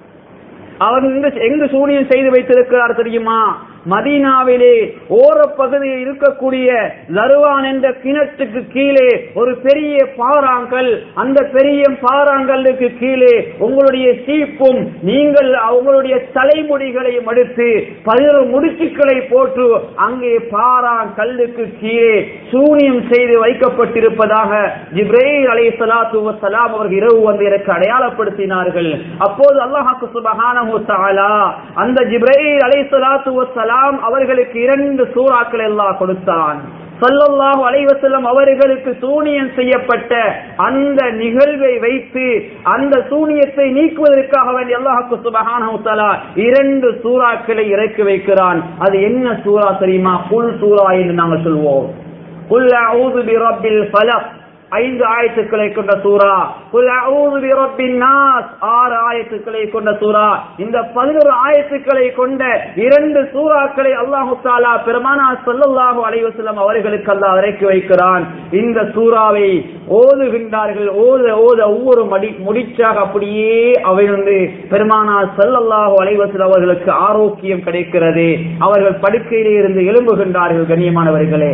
Speaker 1: அவர் எங்கு சூனியம் செய்து வைத்திருக்கிறார் தெரியுமா? மதீனாவிலே ஓரப்பகுதியில் இருக்கக்கூடிய ஜர்வான் என்ற கிணற்றுக்கு கீழே ஒரு பெரிய பாறாங்கல், அந்த பெரிய பாறாங்கல்லுக்கு கீழே உங்களுடைய சீப்பும் நீங்கள் உங்களுடைய தலைமுடிகளை மடித்து 10 முடிச்சுக்களை போட்டு அங்கே பாறாங்கல்லுக்கு கீழே சூனியம் செய்து வைக்கப்பட்டிருப்பதாக ஜிப்ரீல் அலைஹிஸ்ஸலாத்து வஸ்ஸலாம் அவர்கள் இரவு வந்து எனக்கு அடையாளப்படுத்தினார்கள். அப்போது அல்லாஹ் சுப்ஹானஹு தஆலா அந்த ஜிப்ரீல் அலைஹிஸ்ஸலாத்து வஸ்ஸலாம் அவர்களுக்கு 2 சூறாக்களை அல்லாஹ் கொடுத்தான். ஸல்லல்லாஹு அலைஹி வஸல்லம் அவர்களுக்கு சூனியம் செய்யப்பட்ட அந்த நிகழ்வை வைத்து அந்த சூனியத்தை நீக்குவதற்காக வேண்டி அல்லாஹ் சுப்ஹானஹு தஆலா 2 சூறாக்களை இறக்கி வைக்கிறான். அது என்ன சூரா தெரியுமா? குல் சூரா என்று நாங்கள் சொல்வோம். குல் அஊது பிரப்பில் ஃபலக் 5 ஆயத்துக்களை கொண்ட சூரா, குல் அஊது பிரப்பின் நாஸ் 6 ஆயத்துக்களை கொண்ட சூரா. இந்த 11 ஆயத்துக்களை கொண்ட 2 சூறாக்களை அல்லாஹ் தஆலா பெருமானார் ஸல்லல்லாஹு அலைஹி வஸல்லம் அவர்களுக்கு அல்லாஹ் இறக்கி வைக்கிறான். இந்த சூறாவை ஓதுகின்றார்கள். ஓத ஒவ்வொரு முடிச்சாக அப்படியே அவையிலிருந்து பெருமானார் ஸல்லல்லாஹு அலைஹி வஸல்லம் அவர்களுக்கு ஆரோக்கியம் கிடைக்கிறது. அவர்கள் படுக்கையிலே இருந்து எழும்புகின்றார்கள். கண்ணியமானவர்களே,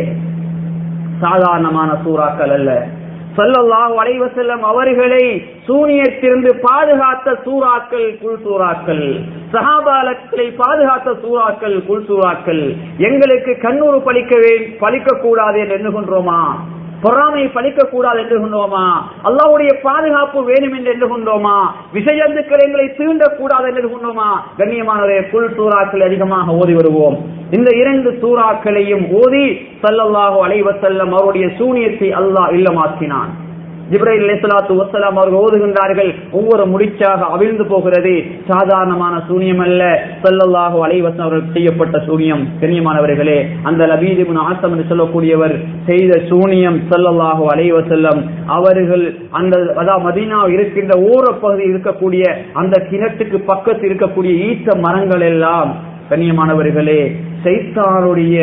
Speaker 1: சாதாரணமான சூறாக்கள் அல்ல. ஸல்லல்லாஹு அலைஹி வஸல்லம் அவர்களை சூனியத்திலிருந்து பாதுகாத்த சூறாக்கள் குல் சூறாக்கள், சஹாபாக்களை பாதுகாத்த சூறாக்கள் குல் சூறாக்கள். எங்களுக்கு கண்ணூறு பலிக்க கூடாது என்று எண்ணுகின்றோமா? பொறாமை பலிக்க கூடாது என்று கொண்டோமா? அல்லாஹ்வுடைய பாதுகாப்பு வேணும் என்று எண்ணுகின்றோமா? விஷயத்துக்கள் எங்களை தீண்டக்கூடாது என்று கொண்டோமா? கண்ணியமானவரே, குல் சூறாக்கள் அதிகமாக ஓதி வருவோம். இந்த 2 சூறாக்களையும் ஓதி ஸல்லல்லாஹு அலைஹி வஸல்லம் அவருடைய சூனியத்தை அல்லாஹ் இல்லமாக்கினான். ஜிப்ரீல் அலைஹிஸ்ஸலாத்து வஸ்ஸலாம் அவர்கள் ஓதுகின்றார்கள். ஒவ்வொரு முடிச்சாக அவிழ்ந்து போகிறது. சாதாரணமான சூனியம் அல்ல, ஸல்லல்லாஹு அலைஹி வஸல்லம் அவர்கள் செய்யப்பட்ட சூனியம். கண்ணியமானவர்களே, அந்த லபீத் இப்னு ஆஸம் என்று சொல்லக்கூடியவர் செய்த சூனியம் ஸல்லல்லாஹு அலைஹி வஸல்லம் அவர்கள் அந்த மதீனா இருக்கின்ற ஓரப்பகுதியில் இருக்கக்கூடிய அந்த கிணற்றுக்கு பக்கத்தில் இருக்கக்கூடிய ஈச்ச மரங்கள் எல்லாம் கண்ணியமானவர்களே ஷைத்தானுடைய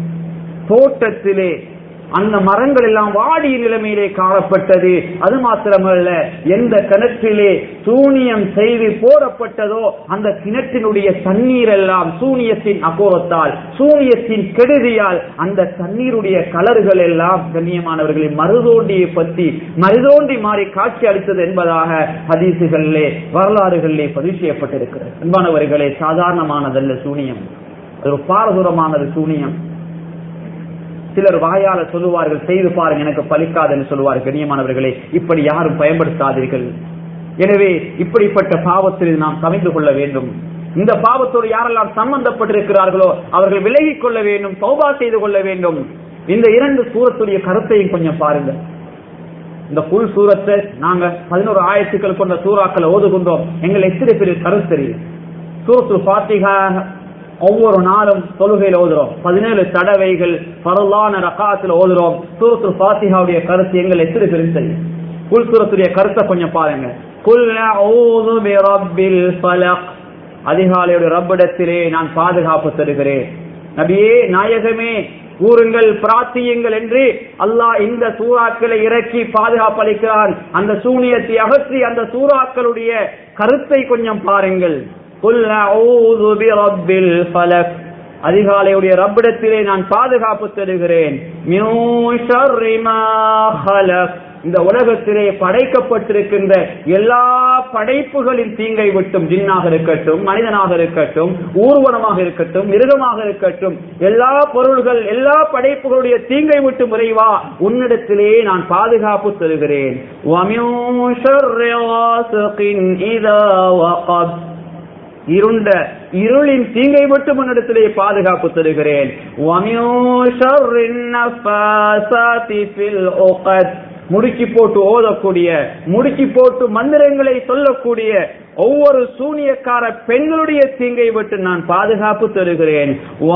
Speaker 1: தோட்டத்திலே அந்த மரங்கள் எல்லாம் வாடிய நிலைமையிலே காணப்பட்டது. அது மாத்திரமல்ல, எந்த கிணற்றிலே சூனியம் செய்து போடப்பட்டதோ அந்த கிணற்றினுடைய தண்ணீர் எல்லாம் சூனியத்தின் அகோரத்தால், சூனியத்தின் கெடுதியால் அந்த தண்ணீருடைய கலர்கள் எல்லாம் கண்ணியமானவர்களின் மருதோண்டி மாறி காட்சி அளித்தது என்பதாக ஹதீசுகளிலே வரலாறுகளிலே பதிவு செய்யப்பட்டிருக்கிறது. அன்பானவர்களே, சாதாரணமானதல்ல சூனியம், அது ஒரு பாரதூரமானது சூனியம். சிலர் வாயால சொல்லுவார்கள், செய்து பாருங்க எனக்கு பலிக்காது என்று சொல்லுவார்கள். கண்ணியமானவர்களே, இப்படி யாரும் பயன்படுத்தாதீர்கள். எனவே இப்படிப்பட்ட பாவத்தில் நாம் கவிழ்ந்து கொள்ள வேண்டும். இந்த பாவத்தோடு யாரெல்லாம் சம்பந்தப்பட்டிருக்கிறார்களோ அவர்கள் விலகிக் கொள்ள வேண்டும், தௌபா செய்து கொள்ள வேண்டும். இந்த 2 சூரத்துடைய கருத்தையும் கொஞ்சம் பாருங்க. இந்த புல் சூரத்தை நாங்க 11 ஆயத்துக்கள் கொண்ட சூறாக்களை ஓதுகின்றோம். எங்கள் எத்தனை பெரிய கருத்து தெரியும். சூரத்துல் ஃபாத்திஹா ஒவ்வொரு நாளும் தொழுகையில் ஓதுறோம். 17 தடவைகள் ஃபர்லான ரகாத்தில் ஓதுறோம். சூரத்துல் ஃபாத்திஹாவுடைய கருத்து எங்கள் எத்தனை பெரிய தெரியும். குல் சூரத்துடைய கருத்தை கொஞ்சம் பாருங்க. குல் அஊது பிரப்பில் ஃபலக், அதிகாலையுடைய ரப்பிடத்திலே நான் பாதுகாப்பு தருகிறேன். நபியே நாயகமே, கூறுங்கள், பிரார்த்தியுங்கள் என்று அல்லாஹ் இந்த சூறாக்களை இறக்கி பாதுகாப்பு அளிக்கிறான். அந்த சூனியத்தை அகற்றி அந்த சூறாக்களுடைய கருத்தை கொஞ்சம் பாருங்கள். குல் அஊது பிரப்பில் ஃபலக், அதிகாலையுடைய ரப்பிடத்திலே நான் பாதுகாப்பு தருகிறேன். மின் ஷர்ரி மா ஹலக், இந்த உலகத்திலே படைக்கப்பட்டிருக்கின்ற எல்லா படைப்புகளின் தீங்கை விட்டும், ஜின்னாக இருக்கட்டும், மனிதனாக இருக்கட்டும், ஊர்வனமாக இருக்கட்டும், மிருகமாக இருக்கட்டும், எல்லா பொருள்கள் எல்லா படைப்புகளுடைய தீங்கை விட்டும் இறைவா உன்னிடத்திலே நான் பாதுகாப்பு தருகிறேன். வமின் ஷர்ரி வாஸிகின் இதா வகப், இருண்ட இருளின் தீங்கை மட்டும் முன்னிடத்திலே பாதுகாப்பு தருகிறேன். வமின் ஷர்ரின் நஃபாஸாதி ஃபில் உகத், முடுக்கி போட்டு ஓதக்கூடிய, முடுக்கி போட்டு மந்திரங்களை சொல்லக்கூடிய ஒவ்வொரு சூனியக்கார பெண்களுடைய தீங்கை விட்டு நான் பாதுகாப்பு தருகிறேன்.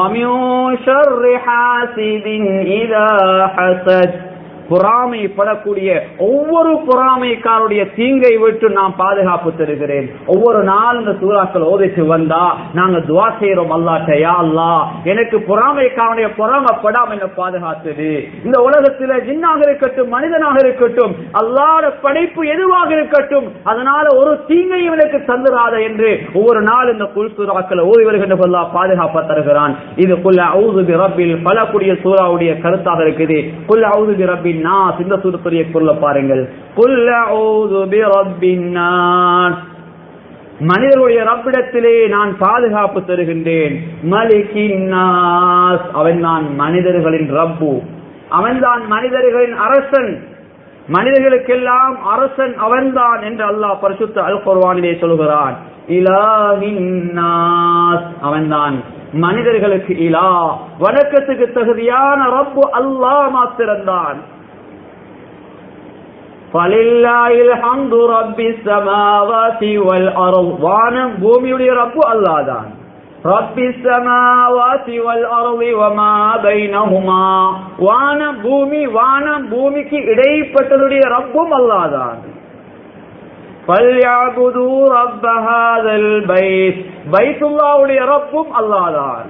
Speaker 1: வமின் ஷர்ரி ஹாஸிதின் இதா ஹஸத், பொறாமைப்படக்கூடிய ஒவ்வொரு பொறாமைக்காருடைய தீங்கை விட்டு நான் பாதுகாப்பு தருகிறேன். ஒவ்வொரு நாள் இந்த சூறாக்கள் ஓதிட்டு வந்தா நாங்க துஆ செய்யறோம், அல்லாஹ்ட்ட யா அல்லாஹ் எனக்கு பொறாமைக்காரனுடைய பொறாமைப்படாம என்ன பாதுகாத்தது. இந்த உலகத்துல ஜின்னாக இருக்கட்டும், மனிதனாக இருக்கட்டும், அல்லாஹ்வுடைய படைப்பு எதுவாக இருக்கட்டும், அதனால ஒரு தீங்கையும் எனக்கு தந்துராத என்று ஒவ்வொரு நாள் இந்த குல் சூறாக்களை ஓதி வருகின்ற அல்லாஹ் பாதுகாப்பு தருகிறான். இது குல் அஊது பிரப்பில் ஃபலக் சூறாவுடைய கருத்தாக இருக்குது. குல் அஊது பிரப்பின் நாஸ், இந்த சூரத்துடைய பொருளை பாருங்கள். குல் அஊது பிரப்பின் நாஸ், மனிதர்களுடைய ரப்பிடத்திலே நான் பாதுகாப்பு தருகின்றேன். மலிகின் நாஸ், அவன் தான் மனிதர்களின் ரப்பு, அவன்தான் மனிதர்களின் அரசன், மனிதர்களுக்கெல்லாம் அரசன் அவன்தான் என்று அல்லாஹ் பரிசுத்த அல் குர்ஆனிலே சொல்கிறான். இலாஹின் நாஸ், அவன்தான் மனிதர்களுக்கு இலா, வணக்கத்துக்கு தகுதியான ரப்பு அல்லாஹ் மாத்திரம்தான். ஃபலில்லாஹில் ஹம்து ரப்பிஸ் ஸமாவாதி வல் அர்த், வானம் பூமியுடைய ரப்பு அல்லாஹ் தான். ரப்பிஸ் ஸமாவாதி வல் அர்தி வமா பைனஹுமா, வானம் பூமி, வானம் பூமிக்கு இடைப்பட்டதுடைய ரப்பும் அல்லாஹ் தான். ஃபல்யஅபுது ரப்ப ஹாதல் பைத், பைத்துல்லாஹ்வுடைய ரப்பும் அல்லாஹ் தான்.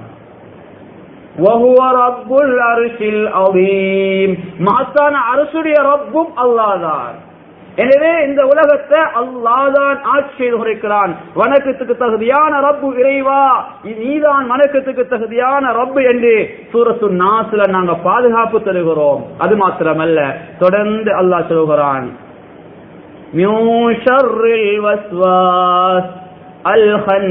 Speaker 1: வஹுவ ரப்புல் அர்ஷில் அதீம், மஹத்தான அர்ஷுடைய ரப்பும் அல்லாஹ் தான். எனவே இந்த உலகத்தை அல்லாஹ் தான் ஆட்சி செய்து இருக்கிறான். வணக்கத்துக்கு தகுதியான ரப்பு இறைவா, நீதான் வணக்கத்துக்கு தகுதியான ரப்பு என்று சூரத்து நாஸ்ல நாங்க பாதுகாப்பு தருகிறோம். அது மாத்திரமல்ல, தொடர்ந்து அல்லாஹ் சொல்கிறான், மின் ஷர்ரில் வஸ்வாஸ் அல்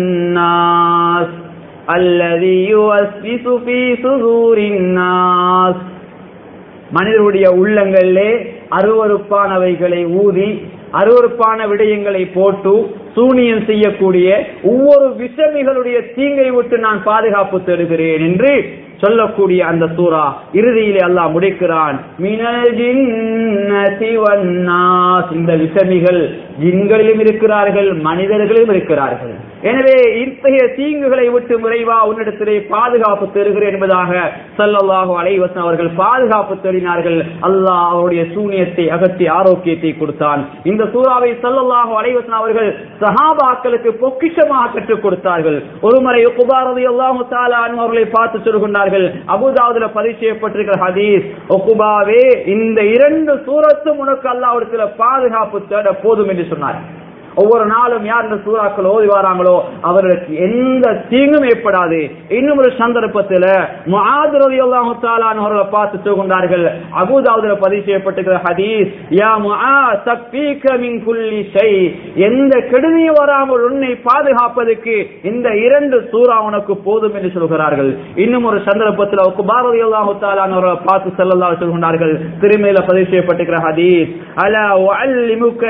Speaker 1: ஹன்னாஸ் அல்லதி யுவஸ்விசு ஃபீ சுதூரின் நாஸ், மனிதருடைய உள்ளங்களிலே அருவருப்பானவைகளை ஊதி, அருவருப்பான விடயங்களை போட்டு சூனியம் செய்யக்கூடிய ஒவ்வொரு விஷமிகளுடைய தீங்கை விட்டு நான் பாதுகாப்பு தருகிறேன் என்று சொல்லக்கூடிய அந்த சூரா இறுதியிலே அல்லாஹ் முடிக்கிறான். மினல் ஜின்னதி வன் நாஸ், இந்த விஷமிகள் ஜின்களிலும் இருக்கிறார்கள், மனிதர்களிலும் இருக்கிறார்கள். எனவே இத்தகைய தீங்குகளை விட்டு முறைவா உன்னிடத்திலே பாதுகாப்பு தருகிறேன் என்பதாக ஸல்லல்லாஹு அலைஹி வஸல்லம் அவர்கள் பாதுகாப்பு தேடினார்கள். அல்லாஹ் அவருடைய சூனியத்தை அகற்றி ஆரோக்கியத்தை கொடுத்தான். இந்த சூறாவை ஸல்லல்லாஹு அலைஹி வஸல்லம் அவர்கள் சஹாபாக்களுக்கு பொக்கிஷமாக கற்றுக் கொடுத்தார்கள். ஒருமுறை உக்பா ரலியல்லாஹு தஆலா அன்ஹு அவர்களை பார்த்து சொல்கிறார்கள், அபூ தாவூதுல பதிவு செய்யப்பட்டிருக்கிற ஹதீஸ், உக்பாவே இந்த இரண்டு சூரத்தும் உனக்கு அல்லாஹ்விடத்தில் பாதுகாப்பு தேட போதும் என்று சொன்னார். ஒவ்வொரு நாளும் யார் இந்த சூறாக்கள் ஓதி வராங்களோ அவர்களுக்கு எந்த தீங்கும் ஏற்படாது. இன்னும் ஒரு சந்தர்ப்பத்தில் முஆத் ரலியல்லாஹு தஆலா அவர்களை பார்த்து சொல்கிறார்கள், அபூ தாவூதுல பதிவு செய்யப்பட்டிருக்கிற ஹதீஸ், யா முஆத் தக்ஃபீக மின் குல்லி ஷை, எந்த கெடுதியும் வராமல் உன்னை பாதுகாப்பதற்கு இந்த இரண்டு சூரா உனக்கு போதும் என்று சொல்கிறார்கள். இன்னும் ஒரு சந்தர்ப்பத்தில் உக்பா ரலியல்லாஹு தஆலா அவர்களை பார்த்து ஸல்லல்லாஹு அலைஹி வஸல்லம் சொன்னார்கள், திருமலையில பதிவு செய்யப்பட்டிருக்கிற ஹதீஸ், அலா உஅல்லிமுக,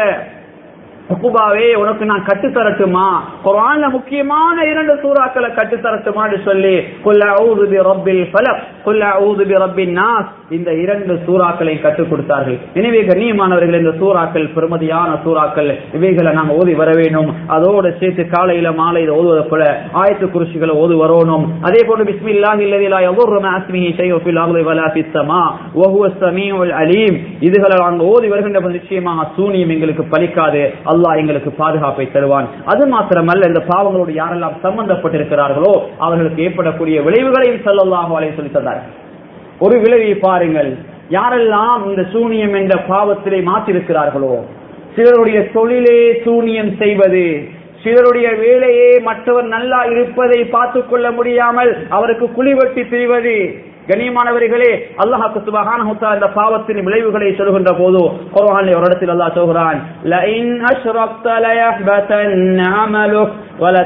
Speaker 1: உக்பாவே உனக்கு நான் கட்டுத்தரட்டுமா, குர்ஆன்ல முக்கியமான இரண்டு சூறாக்களை கட்டுத்தரட்டுமா என்று சொல்லி குல் அஊது பிரப்பில் ஃபலக் குல் அஊது பிரப்பின் நாஸ், இந்த இரண்டு சூறாக்களை கற்றுக் கொடுத்தார்கள். எனவே கண்ணியமானவர்கள், இந்த சூறாக்கள் பெருமதியான சூறாக்கள், இவைகளை நாங்கள் ஓதி வர வேண்டும். அதோடு சேர்த்து காலையில மாலையில ஓதுவதை போல ஆயத்து குர்சிகளை ஓது வரணும். அதே போன்று பிஸ்மில்லாஹி அல்லதி லா யதுர்ரு மஅ இஸ்மிஹி ஷைஉன் ஃபில் அர்தி வலா ஃபிஸ் ஸமா வ ஹுவஸ் ஸமீஉல் அலீம், இதுகளை நாங்கள் ஓதி வருகின்ற நிச்சயமாக சூனியம் எங்களுக்கு பலிக்காது, அல்லாஹ் எங்களுக்கு பாதுகாப்பை தருவான். அது மாத்திரமல்ல, இந்த பாவங்களோடு யாரெல்லாம் சம்பந்தப்பட்டிருக்கிறார்களோ அவர்களுக்கு ஏற்படக்கூடிய விளைவுகளையும் ஸல்லல்லாஹு அலைஹி வஸல்லம் சொல்லி தந்தார். ஒரு விளைவை பாருங்கள். யாரெல்லாம் இந்த சூனியம் என்ற பாவத்திலே மாற்றிருக்கிறார்களோ, சிலருடைய தொழிலே சூனியம் செய்வது, சிலருடைய வேலையே மற்றவர் நல்லா இருப்பதை பார்த்துக் கொள்ள முடியாமல் அவருக்கு குழிவெட்டி செய்வது. கண்ணியமானவர்களே, அல்லாஹ் சுப்ஹானஹு வ தஆலா இந்த பாவத்தின் விளைவுகளை சொல்கின்ற போது குர்ஆனில் ஒரு இடத்தில் அல்லாஹ் சொல்கிறான், லஇன் அஷ்ரக்த லயஹ்பதன்ன அமலுக்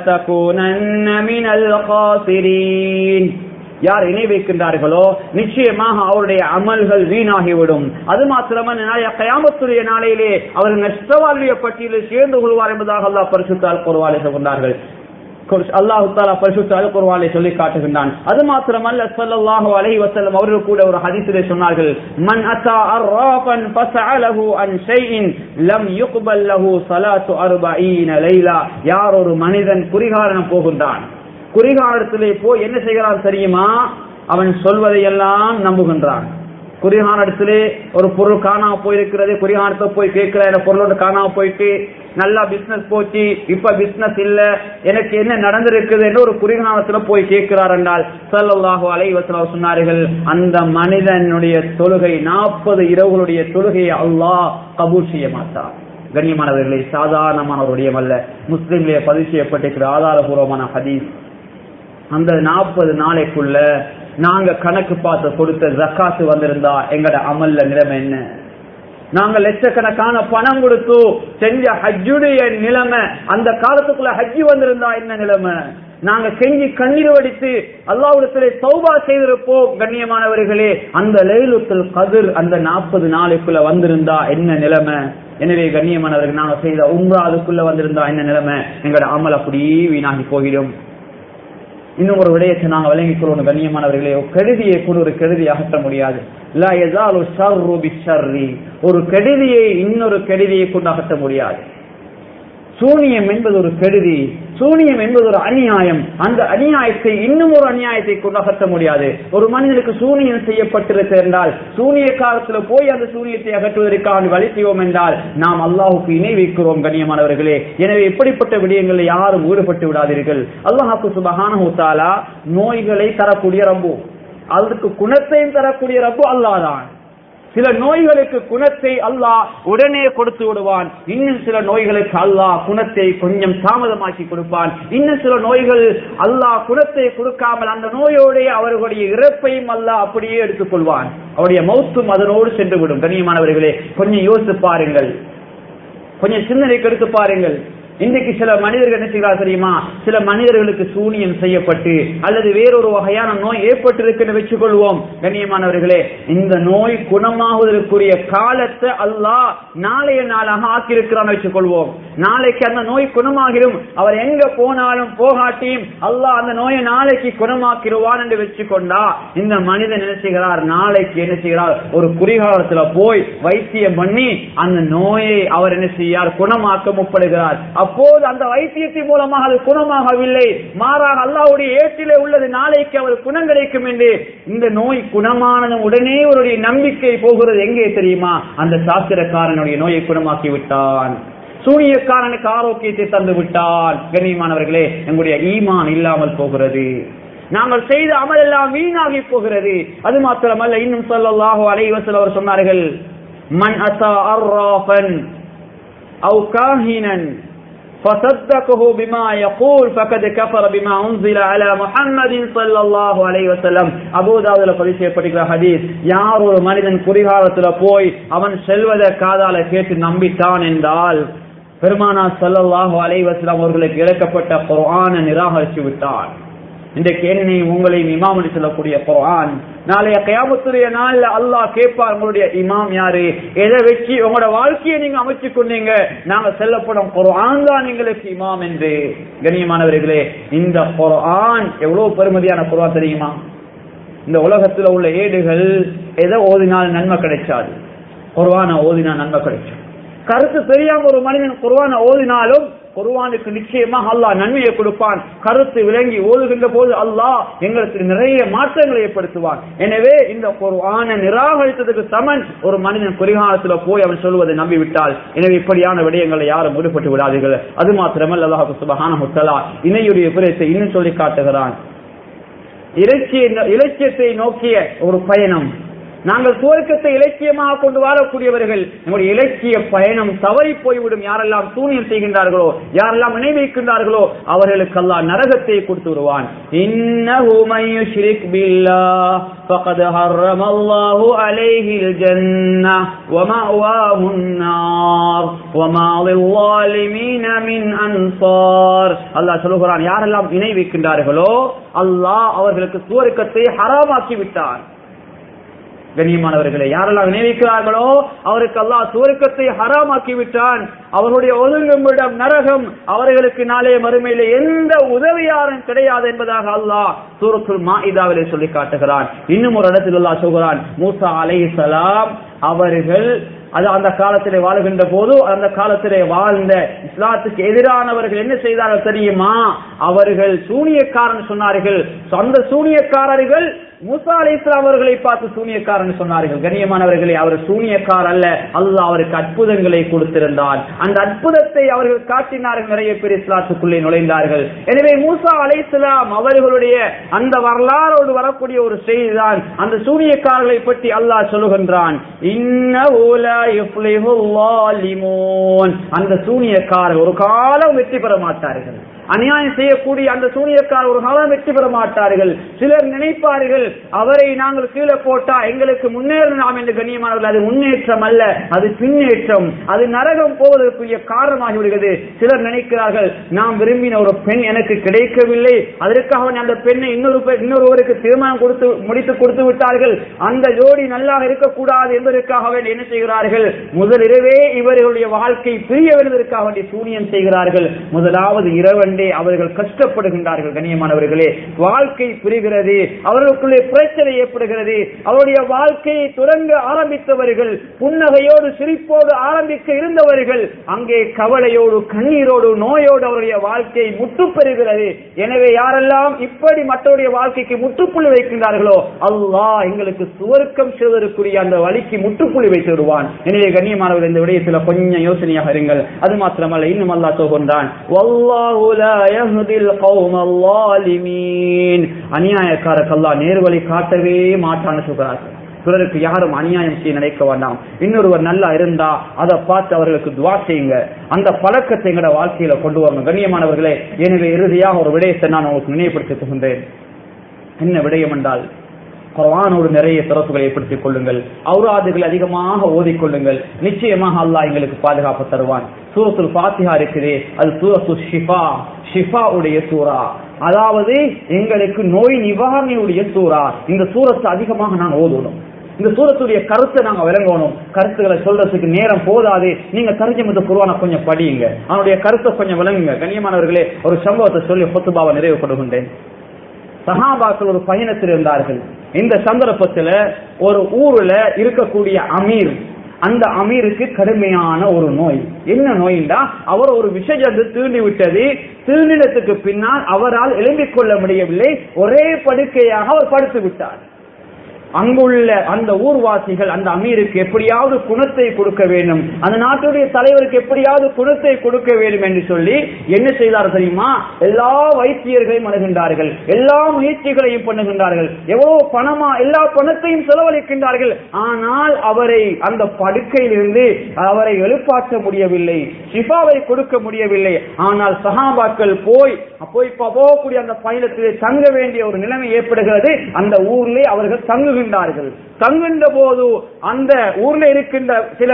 Speaker 1: வலதகூனன்ன மினல் காஸிரீன். யார் இணை வைக்கின்றார்களோ நிச்சயமாக அவருடைய அமல்கள் வீணாகிவிடும். அது மாத்திரமல்ல, கியாமத்துடைய நாளையிலே அவர்கள் நஷ்டவாளிய பட்டியலில் சேர்ந்து கொள்வார் என்பதாக அல்லாஹ் பரிசுத்த அல் குர்ஆனில் சொல்கிறார்கள். அல்லாஹ் தஆலா பரிசுத்த அல் குர்ஆனில் சொல்லி காட்டுகின்றான். அது மாத்திரமல்ல, ஸல்லல்லாஹு அலைஹி வஸல்லம் அவர்கள் கூட ஒரு ஹதீஸிலே சொன்னார்கள், மன் அத்தா அர்ராஃபன் ஃபஸஅலஹு அன் ஷைஇன் லம் யுக்பல் லஹு ஸலாத்து 40 லைலா. யார் ஒரு மனிதன் குறிகாரணம் போகின்றான், குறிகாரத்திலே போய் என்ன செய்கிறான் தெரியுமா? அவன் சொல்வதை எல்லாம் நம்புகின்றான். குறிகாரத்திலே ஒரு பொருள் காணாம போயிருக்கிறது, குறிகாரத்தை போய் கேட்கிற பொருளோட காணாம போயிட்டு நல்லா பிசினஸ் போச்சு, இப்ப பிசினஸ் இல்ல, எனக்கு என்ன நடந்திருக்குது என்று ஒரு குறிகாரத்துல போய் கேட்கிறார் என்றால் ஸல்லல்லாஹு அலைஹி வஸல்லம் சொன்னார்கள், அந்த மனிதனுடைய தொழுகை 40 இரவுகளுடைய தொழுகையை அல்லாஹ் கபூல் செய்ய மாட்டார். கண்ணியமானவர்களை, சாதாரணமான ஒரு விடயம் அல்ல, முஸ்லிம்களே பதிவு செய்யப்பட்டிருக்கிற ஆதாரபூர்வமான ஹதீஸ். அந்த 40 நாளைக்குள்ள நாங்க கணக்கு பார்த்து கொடுத்த ஜக்காத்து வந்திருந்தா எங்கட அமல்ல நிலைமை என்ன? நாங்க லட்சக்கணக்கான பணம் கொடுத்து செஞ்ச ஹஜ்ஜுடைய நிலைமை, அந்த காலத்துக்குள்ள ஹஜ்ஜி வந்திருந்தா என்ன நிலைமை? நாங்க செஞ்சு கண்ணீர் வடித்து அல்லாஹ்விடத்திலே தௌபா செய்திருப்போம். கண்ணியமானவர்களே, அந்த லைலத்துல் கத்ர் அந்த 40 நாளைக்குள்ள வந்திருந்தா என்ன நிலைமை? எனவே கண்ணியமானவர்கள், நாங்க செய்த உம்ரா அதுக்குள்ள வந்திருந்தா என்ன நிலைமை? எங்கட அமல் அப்படியே வீணாகி போகிறோம். இன்னும் ஒரு விடயத்தை நாங்கள் விளங்கிக் கொள்ளணும் கண்ணியமானவர்களே, கெடுதியை கூட ஒரு கெடுதியை அகற்ற முடியாது. லா யஸாலு ஷர்ரு பிஷ்ஷர்ரி, ஒரு கெடுதியை இன்னொரு கெடுதியை கொண்டு அகற்ற முடியாது. சூனியம் என்பது ஒரு கெடுதி, சூனியம் என்பது ஒரு அநியாயம். அந்த அநியாயத்தை இன்னும் ஒரு அநியாயத்தை கொண்டு அகற்ற முடியாது. ஒரு மனிதனுக்கு சூனியம் செய்யப்பட்டிருக்க என்றால் சூனிய காலத்துல போய் அந்த சூனியத்தை அகற்றுவதற்காக வழி செய்வோம் என்றால் நாம் அல்லாஹுக்கு இணை வைக்கிறோம். கண்ணியமானவர்களே, எனவே இப்படிப்பட்ட விடயங்களில் யாரும் ஈடுபட்டு விடாதீர்கள். அல்லாஹ் சுப்ஹானஹு வ தஆலா நோய்களை தரக்கூடிய ரப்பு, அதற்கு குணத்தையும் தரக்கூடிய ரப்பு அல்லாஹ் தான். சில நோய்களுக்கு குணத்தை அல்லாஹ் உடனே கொடுத்து விடுவான், இன்னும் சில நோய்களுக்கு அல்லாஹ் குணத்தை கொஞ்சம் தாமதமாக்கி கொடுப்பான். இன்னும் சில நோய்கள் அல்லாஹ் குணத்தை கொடுக்காமல் அந்த நோயோடைய அவர்களுடைய இறப்பையும் அல்லாஹ் அப்படியே எடுத்துக்கொள்வான், அவருடைய மௌத்தும் அதனோடு சென்று விடும். கண்ணியமானவர்களே, கொஞ்சம் யோசித்து பாருங்கள், கொஞ்சம் சிந்தனைக்கு எடுத்து பாருங்கள். இன்றைக்கு சில மனிதர்கள் என்ன செய்கிறார் தெரியுமா? சில மனிதர்களுக்கு சூனியம் செய்யப்பட்டு அல்லது வேறொரு வகையான நோய் ஏற்பட்டிருக்குன்னு வச்சுக்கொள்வோம். கண்ணியமானவர்களே, இந்த நோய் குணமாவதற்குரிய காலத்தை அல்லாஹ் நாளைய நாளாக ஆக்கியிருக்கிறான்னு வச்சுக்கொள்வோம். நாளைக்கு அந்த நோய் குணமாகிடும், அவர் எங்க போனாலும் போகாட்டியும் அல்லாஹ் அந்த நோயை நாளைக்கு குணமாக்கிடுவான் என்று வச்சுக்கொண்டா இந்த மனிதன் என்ன செய்கிறார்? நாளைக்கு என்ன செய்கிறார்? ஒரு குறிகாலத்துல போய் வைத்தியம் பண்ணி அந்த நோயை அவர் என்ன செய்யார்? குணமாக்க முற்படுகிறார். அப்போது அந்த வைத்தியத்தின் மூலமாக அது குணமாகவில்லை, மாறாக அல்லாஹ்வுடைய ஏற்றிலே உள்ளது, நாளைக்கு அவர் குணம் கிடைக்கும் என்று இந்த நோய் குணமானது உடனே அவருடைய நம்பிக்கை போகிறது எங்கே தெரியுமா? அந்த சாஸ்திரக்காரனுடைய நோயை குணமாக்கி விட்டான், சூனியக்காரனுக்கு ஆரோக்கியத்தை தந்து விட்டான். கண்ணியமானவர்களே, எங்களுடைய ஈமான் இல்லாமல் போகிறது, நாங்கள் செய்த அமல் எல்லாம் வீணாகி போகிறது. அது மாத்திரமல்ல, இன்னும் ஸல்லல்லாஹு அலைஹி வஸல்லம் அவர் சொன்னார்கள், மன் அஸா அர்ராஃபன் அவ் காஹினன் فصدقه بما يقول فقد كفر بما انزل على محمد صلى الله عليه وسلم. அபூ தாவூதுல பதிவு செய்யப்பட்டிருக்கிற ஹதீஸ், யார் ஒரு மனிதன் குறிகாலத்துல போய் அவன் செல்வதை காதால கேட்டு நம்பிட்டான் என்றால் பெருமானார் ஸல்லல்லாஹு அலைஹி வஸல்லம் அவர்களுக்கு இறக்கப்பட்ட குர்ஆனை நிராகரித்து விட்டான். இன்றைக்கு என்னை உங்களையும் இமாம் என்று சொல்லக்கூடிய குர்ஆன், நாளைய கியாமத்துடைய நாள்ல அல்லாஹ் கேட்பார், உங்களுடைய இமாம் யாரு, எதை வச்சு உங்களோட வாழ்க்கையை நீங்க அமைச்சு கொண்டீங்க? நாங்க செல்லப்படும் குர்ஆன் தான் எங்களுக்கு இமாம் என்று. கண்ணியமானவர்களே, இந்த குர்ஆன் எவ்வளவு பெருமதியான குர்ஆன் தெரியுமா? இந்த உலகத்துல உள்ள ஏடுகள் எதை ஓதினால் நன்மை கிடைச்சாது, குர்ஆனை ஓதினா நன்மை கிடைக்கும். கருத்து தெரியாம ஒரு மனிதன் குர்ஆனை ஓதினாலும் குர்ஆனுக்கு நிச்சயமாக அல்லாஹ் நன்மையை கொடுப்பான். கருத்து விளங்கி ஓதுகின்ற போது அல்லாஹ் எங்களுக்கு நிறைய மாற்றங்களை ஏற்படுத்துவான். எனவே இந்த குர்ஆனை நிராகரித்ததுக்கு சமன் ஒரு மனிதன் குறிகாலத்துல போய் அவன் சொல்வதை நம்பிவிட்டால். எனவே இப்படியான விடயங்களை யாரும் ஈடுபட்டு விடாதீர்கள். அது மாத்திரமல்ல, அல்லாஹ் சுப்ஹானஹு வ தஆலா இணையுடைய பிரேத்தை இன்னும் சொல்லி காட்டுகிறான். இலட்சியத்தை நோக்கிய ஒரு பயணம். நாங்கள் சுவர்க்கத்தை இலட்சியமாக கொண்டு வாழக்கூடியவர்கள். நம்முடைய இலட்சிய பயணம் தவறி போய்விடும். யாரெல்லாம் சூனியம் செய்கின்றார்களோ, யாரெல்லாம் நினைவைக்கின்றார்களோ அவர்களுக்கு அல்லாஹ் நரகத்தை கொடுத்து விடுவான். இன்னஹு மன் யுஷ்ரிக் பில்லாஹ் ஃபகத் ஹர்ரமல்லாஹு அலைஹில் ஜன்னஹ் வ மஅவாஹுன் நார் வ மா லில்-ஸாலிமீன மின் அன்சார். அல்லாஹ் சொல்கிறான், யாரெல்லாம் இணை வைக்கின்றார்களோ அல்லாஹ் அவர்களுக்கு சுவர்க்கத்தை ஹராமாக்கி விட்டான். கண்ணியமானவர்களே, யாரெல்லாம் நினைக்கிறார்களோ அவருக்கு அல்லாஹ் சுவர்க்கத்தை ஹராமாக்கி விட்டான். அவர்களுடைய ஒதுங்குமிடம் நரகம். அவர்களுக்கு நாளைய மறுமையிலே எந்த உதவியாரும் கிடையாது என்பதாக அல்லாஹ் சூரத்துல் மாஇதாவிலே சொல்லி காட்டுகிறான். இன்னும் ஒரு இடத்தில் அல்லாஹ் சொல்கிறான், மூசா அலைஹிஸ்ஸலாம் அவர்கள் அந்த காலத்திலே வாழ்கின்ற போது அந்த காலத்திலே வாழ்ந்த இஸ்லாத்துக்கு எதிரானவர்கள் என்ன செய்தார்கள் தெரியுமா? அவர்கள் சூனியக்காரன் சொன்னார்கள். அந்த சூனியக்காரர்கள் மூசா அலைஹிஸ்ஸலாம் அவர்களை பார்த்து சூனியக்காரன் சொன்னார்கள். கண்ணியமானவர்களே, அவர் சூனியக்கார் அல்ல, அல்லாஹ் அவருக்கு அற்புதங்களை கொடுத்திருந்தான். அந்த அற்புதத்தை அவர்கள் காட்டினார்கள். நிறைய பேர் இஸ்லாத்துக்குள்ளே நுழைந்தார்கள். எனவே மூசா அலைஹிஸ்ஸலாம் அவர்களுடைய அந்த வரலாறோடு வரக்கூடிய ஒரு செய்திதான் அந்த சூனியக்காரர்களை பற்றி அல்லாஹ் சொல்லுகின்றான். அந்த சூனியக்காரர் ஒரு காலம் வெற்றி பெற மாட்டார்கள். அநியாயம் செய்யக்கூடிய அந்த சூனியக்காரர் ஒரு காலம் வெற்றி பெற மாட்டார்கள். சிலர் நினைப்பார்கள், அவரை நாங்கள் கீழே போட்டா எங்களுக்கு முன்னேறலாம் என்று. கண்ணியமானவர்கள், அது முன்னேற்றம் அல்ல, அது பின்னேற்றம். அது நரகம் போவதற்குரிய காரணமாகிவிடுகிறது. சிலர் நினைக்கிறார்கள், நாம் விரும்பின ஒரு பெண் எனக்கு கிடைக்கவில்லை, அதற்காக அந்த பெண்ணை இன்னொருவருக்கு திருமணம் முடித்து கொடுத்து விட்டார்கள், அந்த ஜோடி நல்லாக இருக்கக்கூடாது என்பதற்காக என்ன செய்கிறார்கள்? முதலிரவே இவர்களுடைய வாழ்க்கை பிரிய வருவதற்காக வேண்டிய சூனியம் செய்கிறார்கள். முதலாவது இரவன் அவர்கள் கஷ்டப்படுகின்றார்கள். கண்ணியமானவர்களே, வாழ்க்கை புரிகிறது, அவர்களுக்குள்ளே பிரச்சனை ஏற்படுகிறது. அவருடைய வாழ்க்கையை தொடங்க ஆரம்பித்தவர்கள், புன்னகையோடு சிரிப்போடு ஆரம்பிக்க இருந்தவர்கள், அங்கே கவலையோடு கண்ணீரோடு நோயோடு அவருடைய வாழ்க்கை முற்று பெறுகிறது. எனவே யாரெல்லாம் இப்படி மற்றவருடைய வாழ்க்கைக்கு முற்றுப்புள்ளி வைக்கின்றார்களோ அல்லாஹ் எங்களுக்கு சுவர்க்கம் செல்வதற்குரிய அந்த வழிக்கு முற்றுப்புள்ளி வைத்து விடுவான். எனவே கண்ணியமானவர்கள், இந்த விடயத்தில் கொஞ்சம் யோசனையாக இருங்கள். அது மாத்திரமல்ல, இன்னும் அல்லாஹ் சொல்கின்றான், அநியாயக்காரருக்கு அல்லாஹ் நேர்வழி காட்டவே மாட்டான்னு சொல்கிறார்கள். பிறருக்கு யாரும் அநியாயம் செய்ய நினைக்க வேண்டாம். இன்னொருவர் நல்லா இருந்தா அதை பார்த்து அவர்களுக்கு துவா செய்யுங்க. அந்த பழக்கத்தை எங்களோட வாழ்க்கையில கொண்டு வரணும். கண்ணியமானவர்களே, எனவே இறுதியாக ஒரு விடயத்தை நான் உங்களுக்கு நினைவுபடுத்திக் கொள்கின்றேன். என்ன விடயம் என்றால், குர்ஆனோடு நிறைய தொடர்புகளை ஏற்படுத்திக் கொள்ளுங்கள். ஔராதுகளை அதிகமாக ஓதிக்கொள்ளுங்கள். நிச்சயமாக அல்லாஹ் எங்களுக்கு பாதுகாப்பு தருவான். சூரத்துல் ஃபாத்திஹா இருக்குது, அது சூரத்துல் ஷிஃபா, ஷிஃபா உடைய சூரா, அதாவது எங்களுக்கு நோய் நிவாரணியுடைய சூரா. இந்த சூரத்தை அதிகமாக நாங்கள் ஓதணும். இந்த சூரத்துடைய கருத்தை நாங்க விளங்கணும். கருத்துக்களை சொல்றதுக்கு நேரம் போதாது. நீங்க தர்ஜுமா குர்ஆனை கொஞ்சம் படியுங்க, அவனுடைய கருத்தை கொஞ்சம் விளங்குங்க. கண்ணியமானவர்களே, ஒரு சம்பவத்தை சொல்லி ஹுத்பாவை நிறைவுபடுகின்றேன். சஹாபாக்கள் ஒரு பயணத்தில் இருந்தார்கள். இந்த சந்தர்ப்பத்தில் ஒரு ஊர்ல இருக்கக்கூடிய அமீர், அந்த அமீருக்கு கடுமையான ஒரு நோய். என்ன நோய்னா, அவர் ஒரு விஷஜந்து தீண்டி விட்டது. தீண்டினத்துக்கு பின்னால் அவரால் எழும்பிக் கொள்ள முடியவில்லை. ஒரே படுக்கையாக அவர் படுத்து விட்டார். அங்குள்ள அந்த ஊர்வாசிகள் அந்த அமீருக்கு எப்படியாவது குணத்தை கொடுக்க வேண்டும், அந்த நாட்டுடைய தலைவருக்கு எப்படியாவது குணத்தை கொடுக்க வேண்டும் என்று சொல்லி என்ன செய்தார் தெரியுமா? எல்லா வைத்தியர்களையும் அணுகின்றார்கள், எல்லா முயற்சிகளையும் பண்ணுகின்றார்கள், எவ்வளவு பணமா எல்லா பணத்தையும் செலவழிக்கின்றார்கள். ஆனால் அவரை அந்த படுக்கையிலிருந்து அவரை எழுப்பாற்ற முடியவில்லை, ஷிஃபாவை கொடுக்க முடியவில்லை. ஆனால் சஹாபாக்கள் போகக்கூடிய அந்த பயணத்திலே தங்க வேண்டிய ஒரு நிலைமை ஏற்படுகிறது. அந்த ஊரிலே அவர்கள் தங்குகின்ற போது அந்த ஊர்ல இருக்கின்ற சில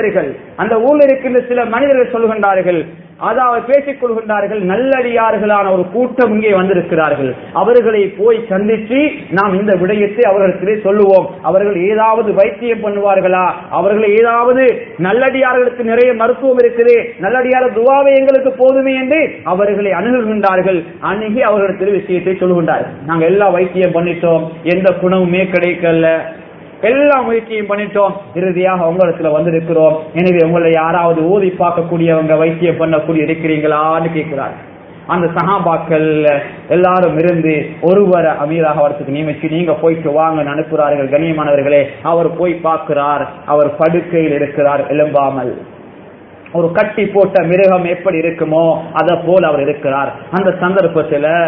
Speaker 1: மனிதர்கள் சொல்கின்றார்கள், அதாவது பேசிக் கொள்கின்றார்கள், நல்லடியார்களான ஒரு கூட்டம் இங்கே வந்திருக்கிறார்கள், அவர்களை போய் சந்தித்து நாம் இந்த விடயத்தை அவர்களுக்கு சொல்லுவோம், அவர்கள் ஏதாவது வைத்தியம் பண்ணுவார்களா, அவர்கள் ஏதாவது நல்லடியார்களுக்கு நிறைய மருத்துவம் இருக்குது, நல்லடியார் துவாவை எங்களுக்கு போதுமே என்று அவர்களை அணுகுகின்றார்கள். அணுகி அவர்களுக்கு விஷயத்தை சொல்லுகின்றார்கள், நாங்கள் எல்லா வைத்தியம் பண்ணிட்டோம், எந்த குணமுமே கிடைக்கல, எல்லா முயற்சியும் பண்ணிட்டோம், இறுதியாக உங்களிடத்துல வந்திருக்கிறோம், எனவே உங்களை யாராவது ஓதி பார்க்கக்கூடியவங்க வைத்தியம் பண்ணக்கூடிய இருக்கிறீங்களான்னு கேட்கிறார். அந்த சஹாபாக்கள் எல்லாரும் இருந்து ஒருவரை அமீராக வரத்துக்கு நியமிச்சு நீங்க போயிட்டு வாங்க அனுப்புகிறார்கள். கண்ணியமானவர்களே, அவர் போய் பார்க்கிறார், அவர் படுக்கையில் இருக்கிறார், எழும்பாமல். ஒரு கட்டி போட்ட மிருகம் எப்படி இருக்குமோ அதை போல அவர் இருக்கிறார். அந்த சந்தர்ப்பத்தில்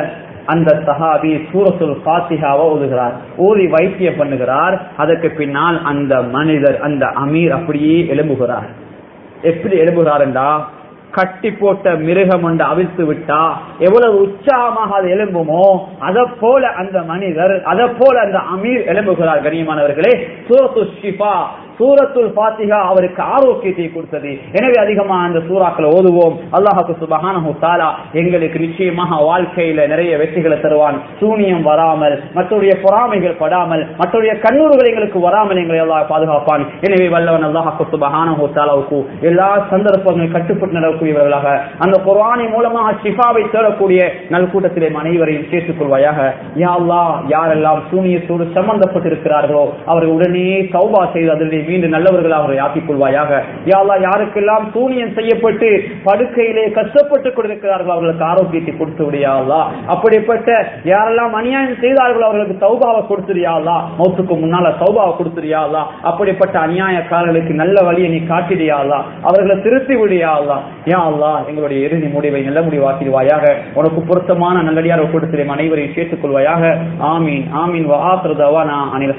Speaker 1: அந்த சஹாபி சூரத்துல் ஃபாத்திஹாவை ஓதுகிறார், ஓதி வைத்தியம் பண்ணுகிறார். அதற்கு பின்னால் அந்த மனிதர், அந்த அமீர் அப்படியே எழும்புகிறார். எப்படி எழும்புகிறார் என்றா, கட்டி போட்ட மிருகம் ஒன்று அவிழ்த்து விட்டா எவ்வளவு உற்சாகமாக அது எழும்புமோ அதை போல அந்த மனிதர், அதை போல அந்த அமீர் எழும்புகிறார். கண்ணியமானவர்களே, சூரத்துல் ஷிஃபா, சூரத்துல் ஃபாத்திஹா அவருக்கு ஆரோக்கியத்தை கொடுத்தது. எனவே அதிகமா அந்த சூறாக்களை ஓதுவோம். அல்லாஹ் சுப்ஹானஹு வ தஆலா எங்களுக்கு நிச்சயமாக வாழ்க்கையில நிறைய வெற்றிகளை தருவான். சூனியம் வராமல், மற்றவருடைய பொறாமைகள் படாமல், மற்றவருடைய கண்ணூறுகள் எங்களுக்கு வராமல் எங்களை அல்லாஹ் பாதுகாப்பான். எனவே வல்லவன் அல்லாஹ் சுப்ஹானஹு வ தஆலாவுக்கு எல்லா சந்தர்ப்பங்களும் கட்டுப்பட்டு நடக்கக்கூடியவர்களாக, அந்த குர்ஆனை மூலமாக ஷிஃபாவை தேடக்கூடிய நல் கூட்டத்திலே அனைவரையும் சேர்த்துக் கொள்வாயாக. யா அல்லாஹ், யாரெல்லாம் சூனியத்தோடு சம்பந்தப்பட்டிருக்கிறார்களோ அவர்கள் உடனே தௌபா செய்து அதில் மீண்டும் நல்லவர்கள் அவரை ஆக்கிக் கொள்வாயாக. யா அல்லாஹ், யாருக்கெல்லாம் சூனியம் செய்யப்பட்டு படுக்கையிலே கஷ்டப்பட்டுக் கொண்டிருக்கிறார்கள் அவர்களுக்கு ஆரோக்கியத்தை கொடுத்து விடியா அல்லாஹ். அப்படிப்பட்ட யாரெல்லாம் அநியாயம் செய்தார்களோ அவர்களுக்கு தௌபாவை கொடுத்துறியா அல்லாஹ், மௌத்துக்கு முன்னால தௌபாவை கொடுத்துறியா அல்லாஹ். அப்படிப்பட்ட அநியாயக்காரர்களுக்கு நல்ல வழியை நீ காட்டிடியா அல்லாஹ், அவர்களை திருத்தி விடியா அல்லாஹ். யா அல்லாஹ், எங்களுடைய இறுதி முடிவை நல்ல முடிவாக்கிடுவாயாக. உனக்கு பொருத்தமான நல்லடியார் கூட்டத்திலே அனைவரையும் சேர்த்துக் கொள்வாயாக. ஆமீன் ஆமீன். வ ஆகிரு தஅவானா அனில்